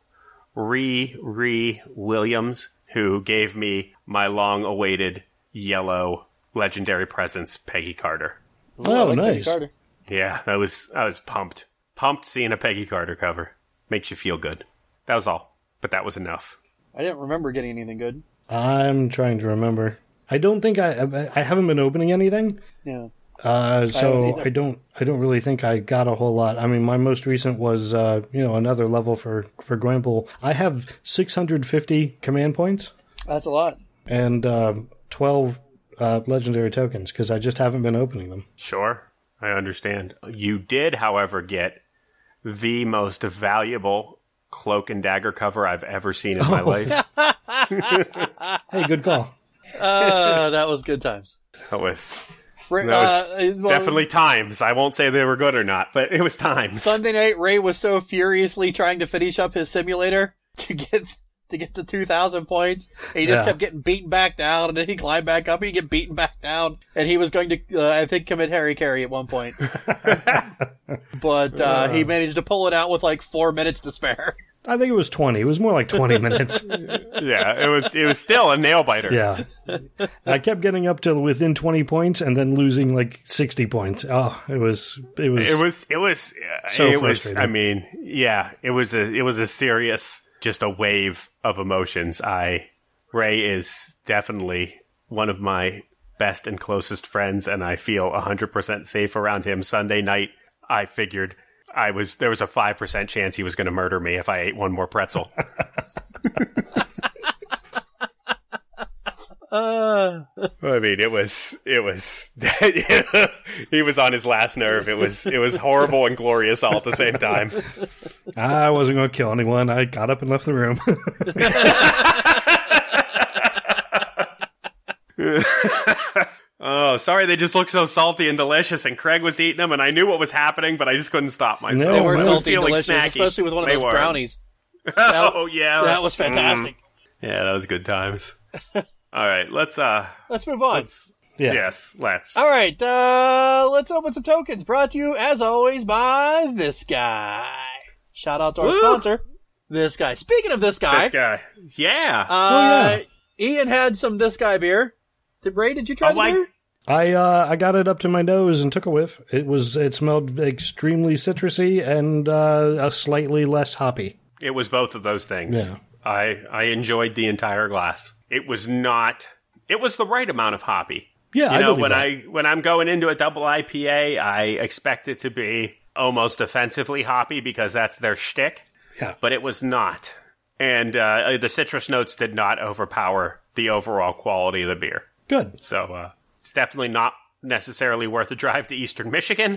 Ree Ree Williams who gave me my long-awaited yellow legendary presence, Peggy Carter. Ooh, Oh, I like Peggy nice. Carter. Yeah, I was I was pumped. Pumped seeing a Peggy Carter cover. Makes you feel good. That was all. But that was enough. I didn't remember getting anything good. I'm trying to remember. I don't think I I haven't been opening anything. Yeah. Uh, so either. I don't, I don't really think I got a whole lot. I mean, my most recent was, uh, you know, another level for, for Gwenpool. I have six hundred fifty command points That's a lot. and, uh, twelve, uh, legendary tokens because I just haven't been opening them. Sure, I understand. You did, however, get the most valuable Cloak and Dagger cover I've ever seen in my Oh. life. Hey, good call. Uh, that was good times. That was, Ray, that was uh, well, definitely times. I won't say they were good or not, but it was times. Sunday night, Ray was so furiously trying to finish up his simulator to get to get to two thousand points. He just Yeah. kept getting beaten back down, and then he climbed back up, and he get beaten back down, and he was going to, uh, I think, commit Harry Carey at one point. But uh, he managed to pull it out with like four minutes to spare. I think it was twenty. It was more like twenty minutes. Yeah, it was it was still a nail biter. Yeah. I kept getting up to within twenty points and then losing like sixty points. Oh, it was, it was, It was it was uh, So it was frustrating. I mean, yeah, it was a it was a serious, just a wave of emotions. I Ray is definitely one of my best and closest friends, and I feel one hundred percent safe around him. Sunday night, I figured I was there was a five percent chance he was going to murder me if I ate one more pretzel. Uh, I mean, it was it was he was on his last nerve. It was it was horrible and glorious all at the same time. I wasn't going to kill anyone. I got up and left the room. Oh, sorry, they just looked so salty and delicious, and Craig was eating them, and I knew what was happening, but I just couldn't stop myself. No, they were I was I was salty and feeling delicious, snacky. especially with one of They those were. brownies. Oh, yeah. That was fantastic. Yeah, that was good times. All right, let's, uh, Let's move on. let's, Yeah. yes, let's. All right, uh, let's open some tokens. Brought to you, as always, by this guy. Shout out to our Woo! sponsor, this guy. Speaking of this guy, This guy. Yeah. Uh, Oh, Ian had some this guy beer. Did Ray? Did you try Oh, the like- beer? I uh, I got it up to my nose and took a whiff. It was it smelled extremely citrusy and uh, a slightly less hoppy. It was both of those things. Yeah. I, I enjoyed the entire glass. It was not, it was the right amount of hoppy. Yeah, You I know, believe when that. I when I'm going into a double I P A, I expect it to be almost offensively hoppy because that's their shtick. Yeah. But it was not, and uh, the citrus notes did not overpower the overall quality of the beer. Good. So uh, it's definitely not necessarily worth a drive to Eastern Michigan,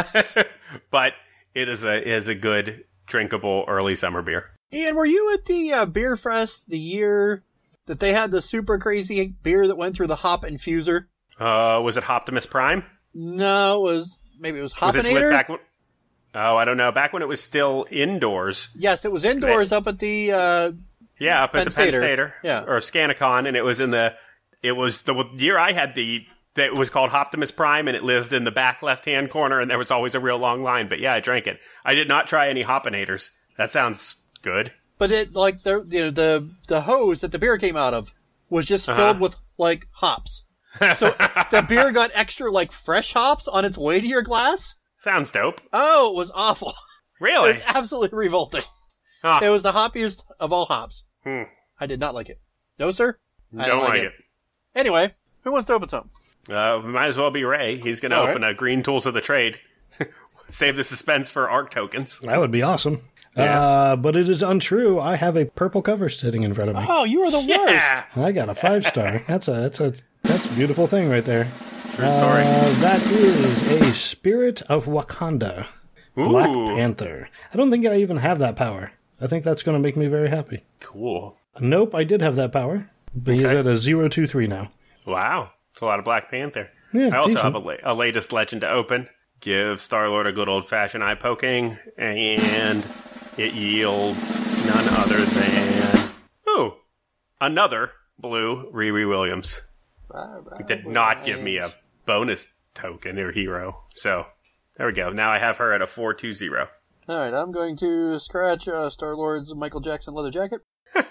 but it is a is a good drinkable early summer beer. Ian, were you at the uh, Beer Fest the year that they had the super crazy beer that went through the hop infuser? Uh, was it Optimus Prime? No, it was maybe it was Was this with Hopinator. back when? Oh, I don't know. Back when it was still indoors. Yes, it was indoors up at the. Uh, Yeah, up at Penn the Penn Stater. Stater. Yeah. Or Scanicon, and it was in the, it was the year I had the, that it was called Optimus Prime, and it lived in the back left-hand corner, and there was always a real long line. But yeah, I drank it. I did not try any Hopinators. That sounds good. but it like the you know, the the hose that the beer came out of was just Uh-huh. filled with like hops. So the beer got extra like fresh hops on its way to your glass. Sounds dope. Oh, it was awful. It Really? was absolutely revolting. Huh. It was the hoppiest of all hops. Hmm. I did not like it. No, sir. I Don't like it. Anyway, who wants to open some? Uh, might as well be Ray. He's going to All open right. a Green Tools of the Trade. Save the suspense for ARC tokens. That would be awesome. Yeah. Uh, but it is untrue. I have a purple cover sitting in front of me. Oh, you are the worst. Yeah. I got a five star. That's a that's a that's a beautiful thing right there. True story. Uh, that is a Spirit of Wakanda, Black Ooh. Panther. I don't think I even have that power. I think that's going to make me very happy. Cool. Nope, I did have that power, but he's Okay. at a zero two three now. Wow. It's a lot of Black Panther. Yeah, I also decent. have a, la- a latest legend to open. Give Star-Lord a good old-fashioned eye poking, and it yields none other than... Ooh! Another blue Riri Williams. He did not give me a bonus token or hero. So, there we go. Now I have her at a four two zero. All right, I'm going to scratch uh, Star-Lord's Michael Jackson leather jacket.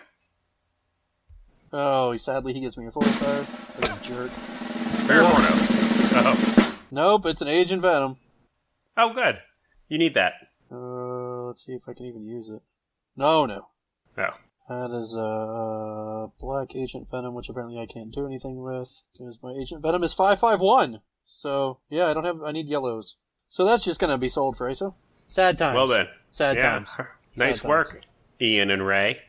Oh, he, sadly, he gives me a four star. Like a jerk. Fair Mordo. Oh. Nope, it's an Agent Venom. Oh, good. You need that. Uh, let's see if I can even use it. No, no. Oh. That is uh, Black Agent Venom, which apparently I can't do anything with, because my Agent Venom is five five one. So, yeah, I don't have, I need yellows. So that's just going to be sold for A S O. Sad times. Well then. Sad yeah. times. Nice Sad work, times. Ian and Ray.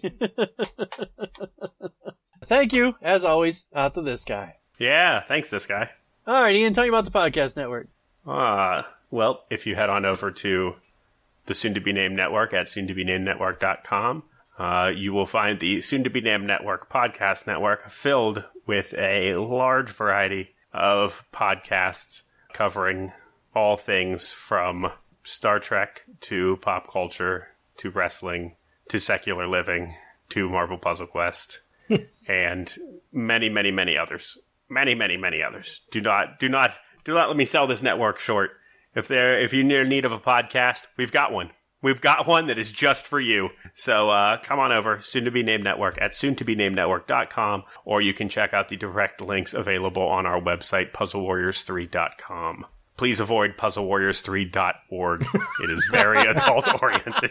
Thank you, as always, out to this guy. Yeah, thanks, this guy. All right, Ian, tell me about the podcast network. Uh, well, if you head on over to the soon-to-be-named network at soon to be named network dot com. Uh, you will find the soon-to-be-named network podcast network filled with a large variety of podcasts covering all things from Star Trek to pop culture to wrestling to secular living to Marvel Puzzle Quest and many, many, many others. Many, many, many others. Do not, do not, do not let me sell this network short. If there, if you're in need of a podcast, we've got one. We've got one that is just for you. So uh, come on over, Soon to be Named Network at soon to be named network dot com, or you can check out the direct links available on our website, puzzle warriors three dot com. Please avoid puzzle warriors three dot org. It is very adult-oriented.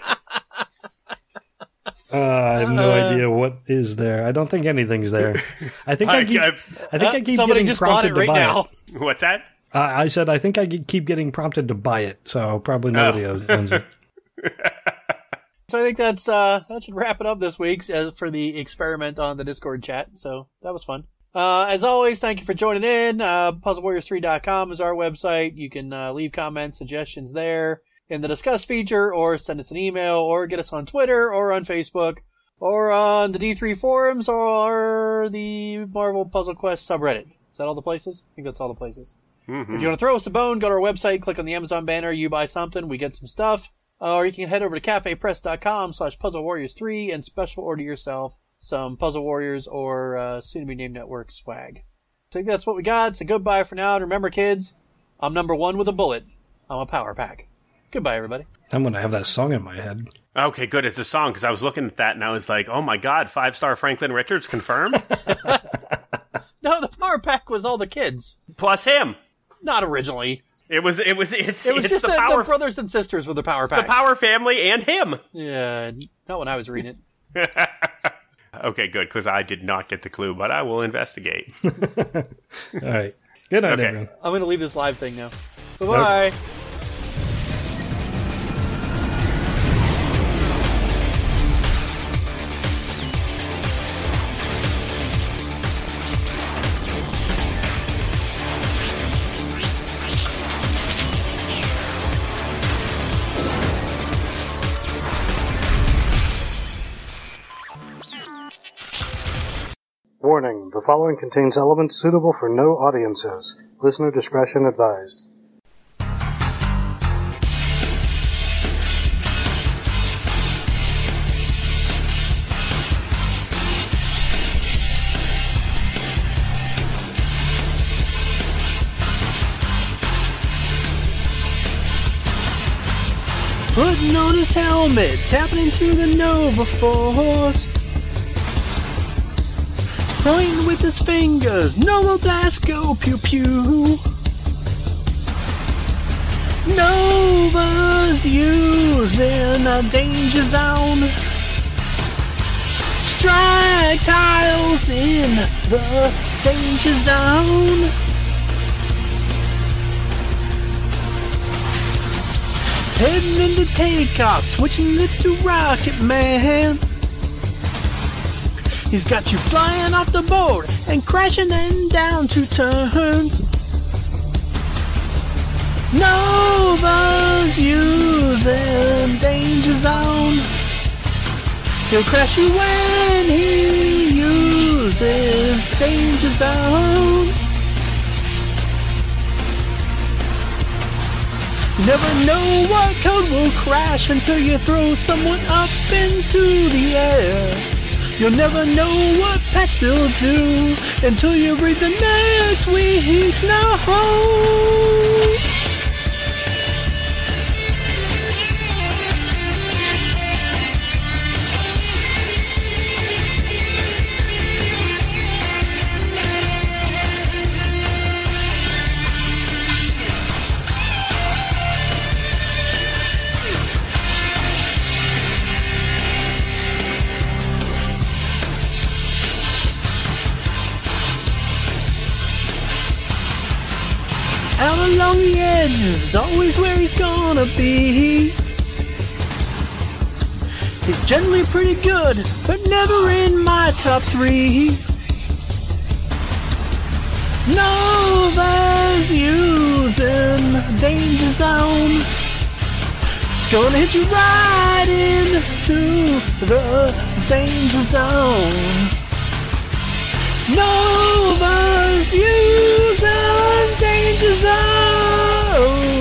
Uh, I have no uh, idea what is there. I don't think anything's there. I think I, I keep, I've, I think uh, I keep getting just prompted right to buy now. it. What's that? Uh, I said I think I keep getting prompted to buy it, so probably nobody oh. owns it. So I think that's uh, that should wrap it up this week as for the experiment on the Discord chat. So that was fun. Uh, as always, thank you for joining in. Uh, puzzle warriors three dot com is our website. You can uh, leave comments, suggestions there in the Discuss feature, or send us an email, or get us on Twitter, or on Facebook, or on the D three forums, or the Marvel Puzzle Quest subreddit. Is that all the places? I think that's all the places. Mm-hmm. If you want to throw us a bone, go to our website, click on the Amazon banner, you buy something, we get some stuff. Uh, or you can head over to cafe press dot com slash puzzle warriors three and special order yourself some Puzzle Warriors or uh, soon-to-be-named network swag. So I think that's what we got. So goodbye for now. And remember, kids, I'm number one with a bullet. I'm a power pack. Goodbye, everybody. I'm going to have that song in my head. Okay, good. It's a song, because I was looking at that and I was like, oh my god, five-star Franklin Richards confirmed? No, the power pack was all the kids. Plus him. Not originally. It was, it was, it's, it was it's just the, the power, the brothers and sisters with the power pack. The Power family and him. Yeah, not when I was reading it. Okay, good, because I did not get the clue, but I will investigate. All right. Good night, okay. everyone. I'm going to leave this live thing now. Bye-bye. Okay. Warning, the following contains elements suitable for no audiences. Listener discretion advised. Putting on his helmet, tapping into the Nova Force. Pointing with his fingers, Nova Blast, go pew pew. Nova's using a danger zone. Strike tiles in the danger zone. Heading into takeoff, switching it to Rocket Man. He's got you flying off the board and crashing in down two turns. Nova's using danger zone. He'll crash you when he uses danger zone. You never know what code will crash until you throw someone up into the air. You'll never know what patch they'll do until you read the next week's note. Out along the edges is always where he's gonna be. He's generally pretty good, but never in my top three. Nova's using danger zone. It's gonna hit you right into the danger zone. Nova's User Danger Zone.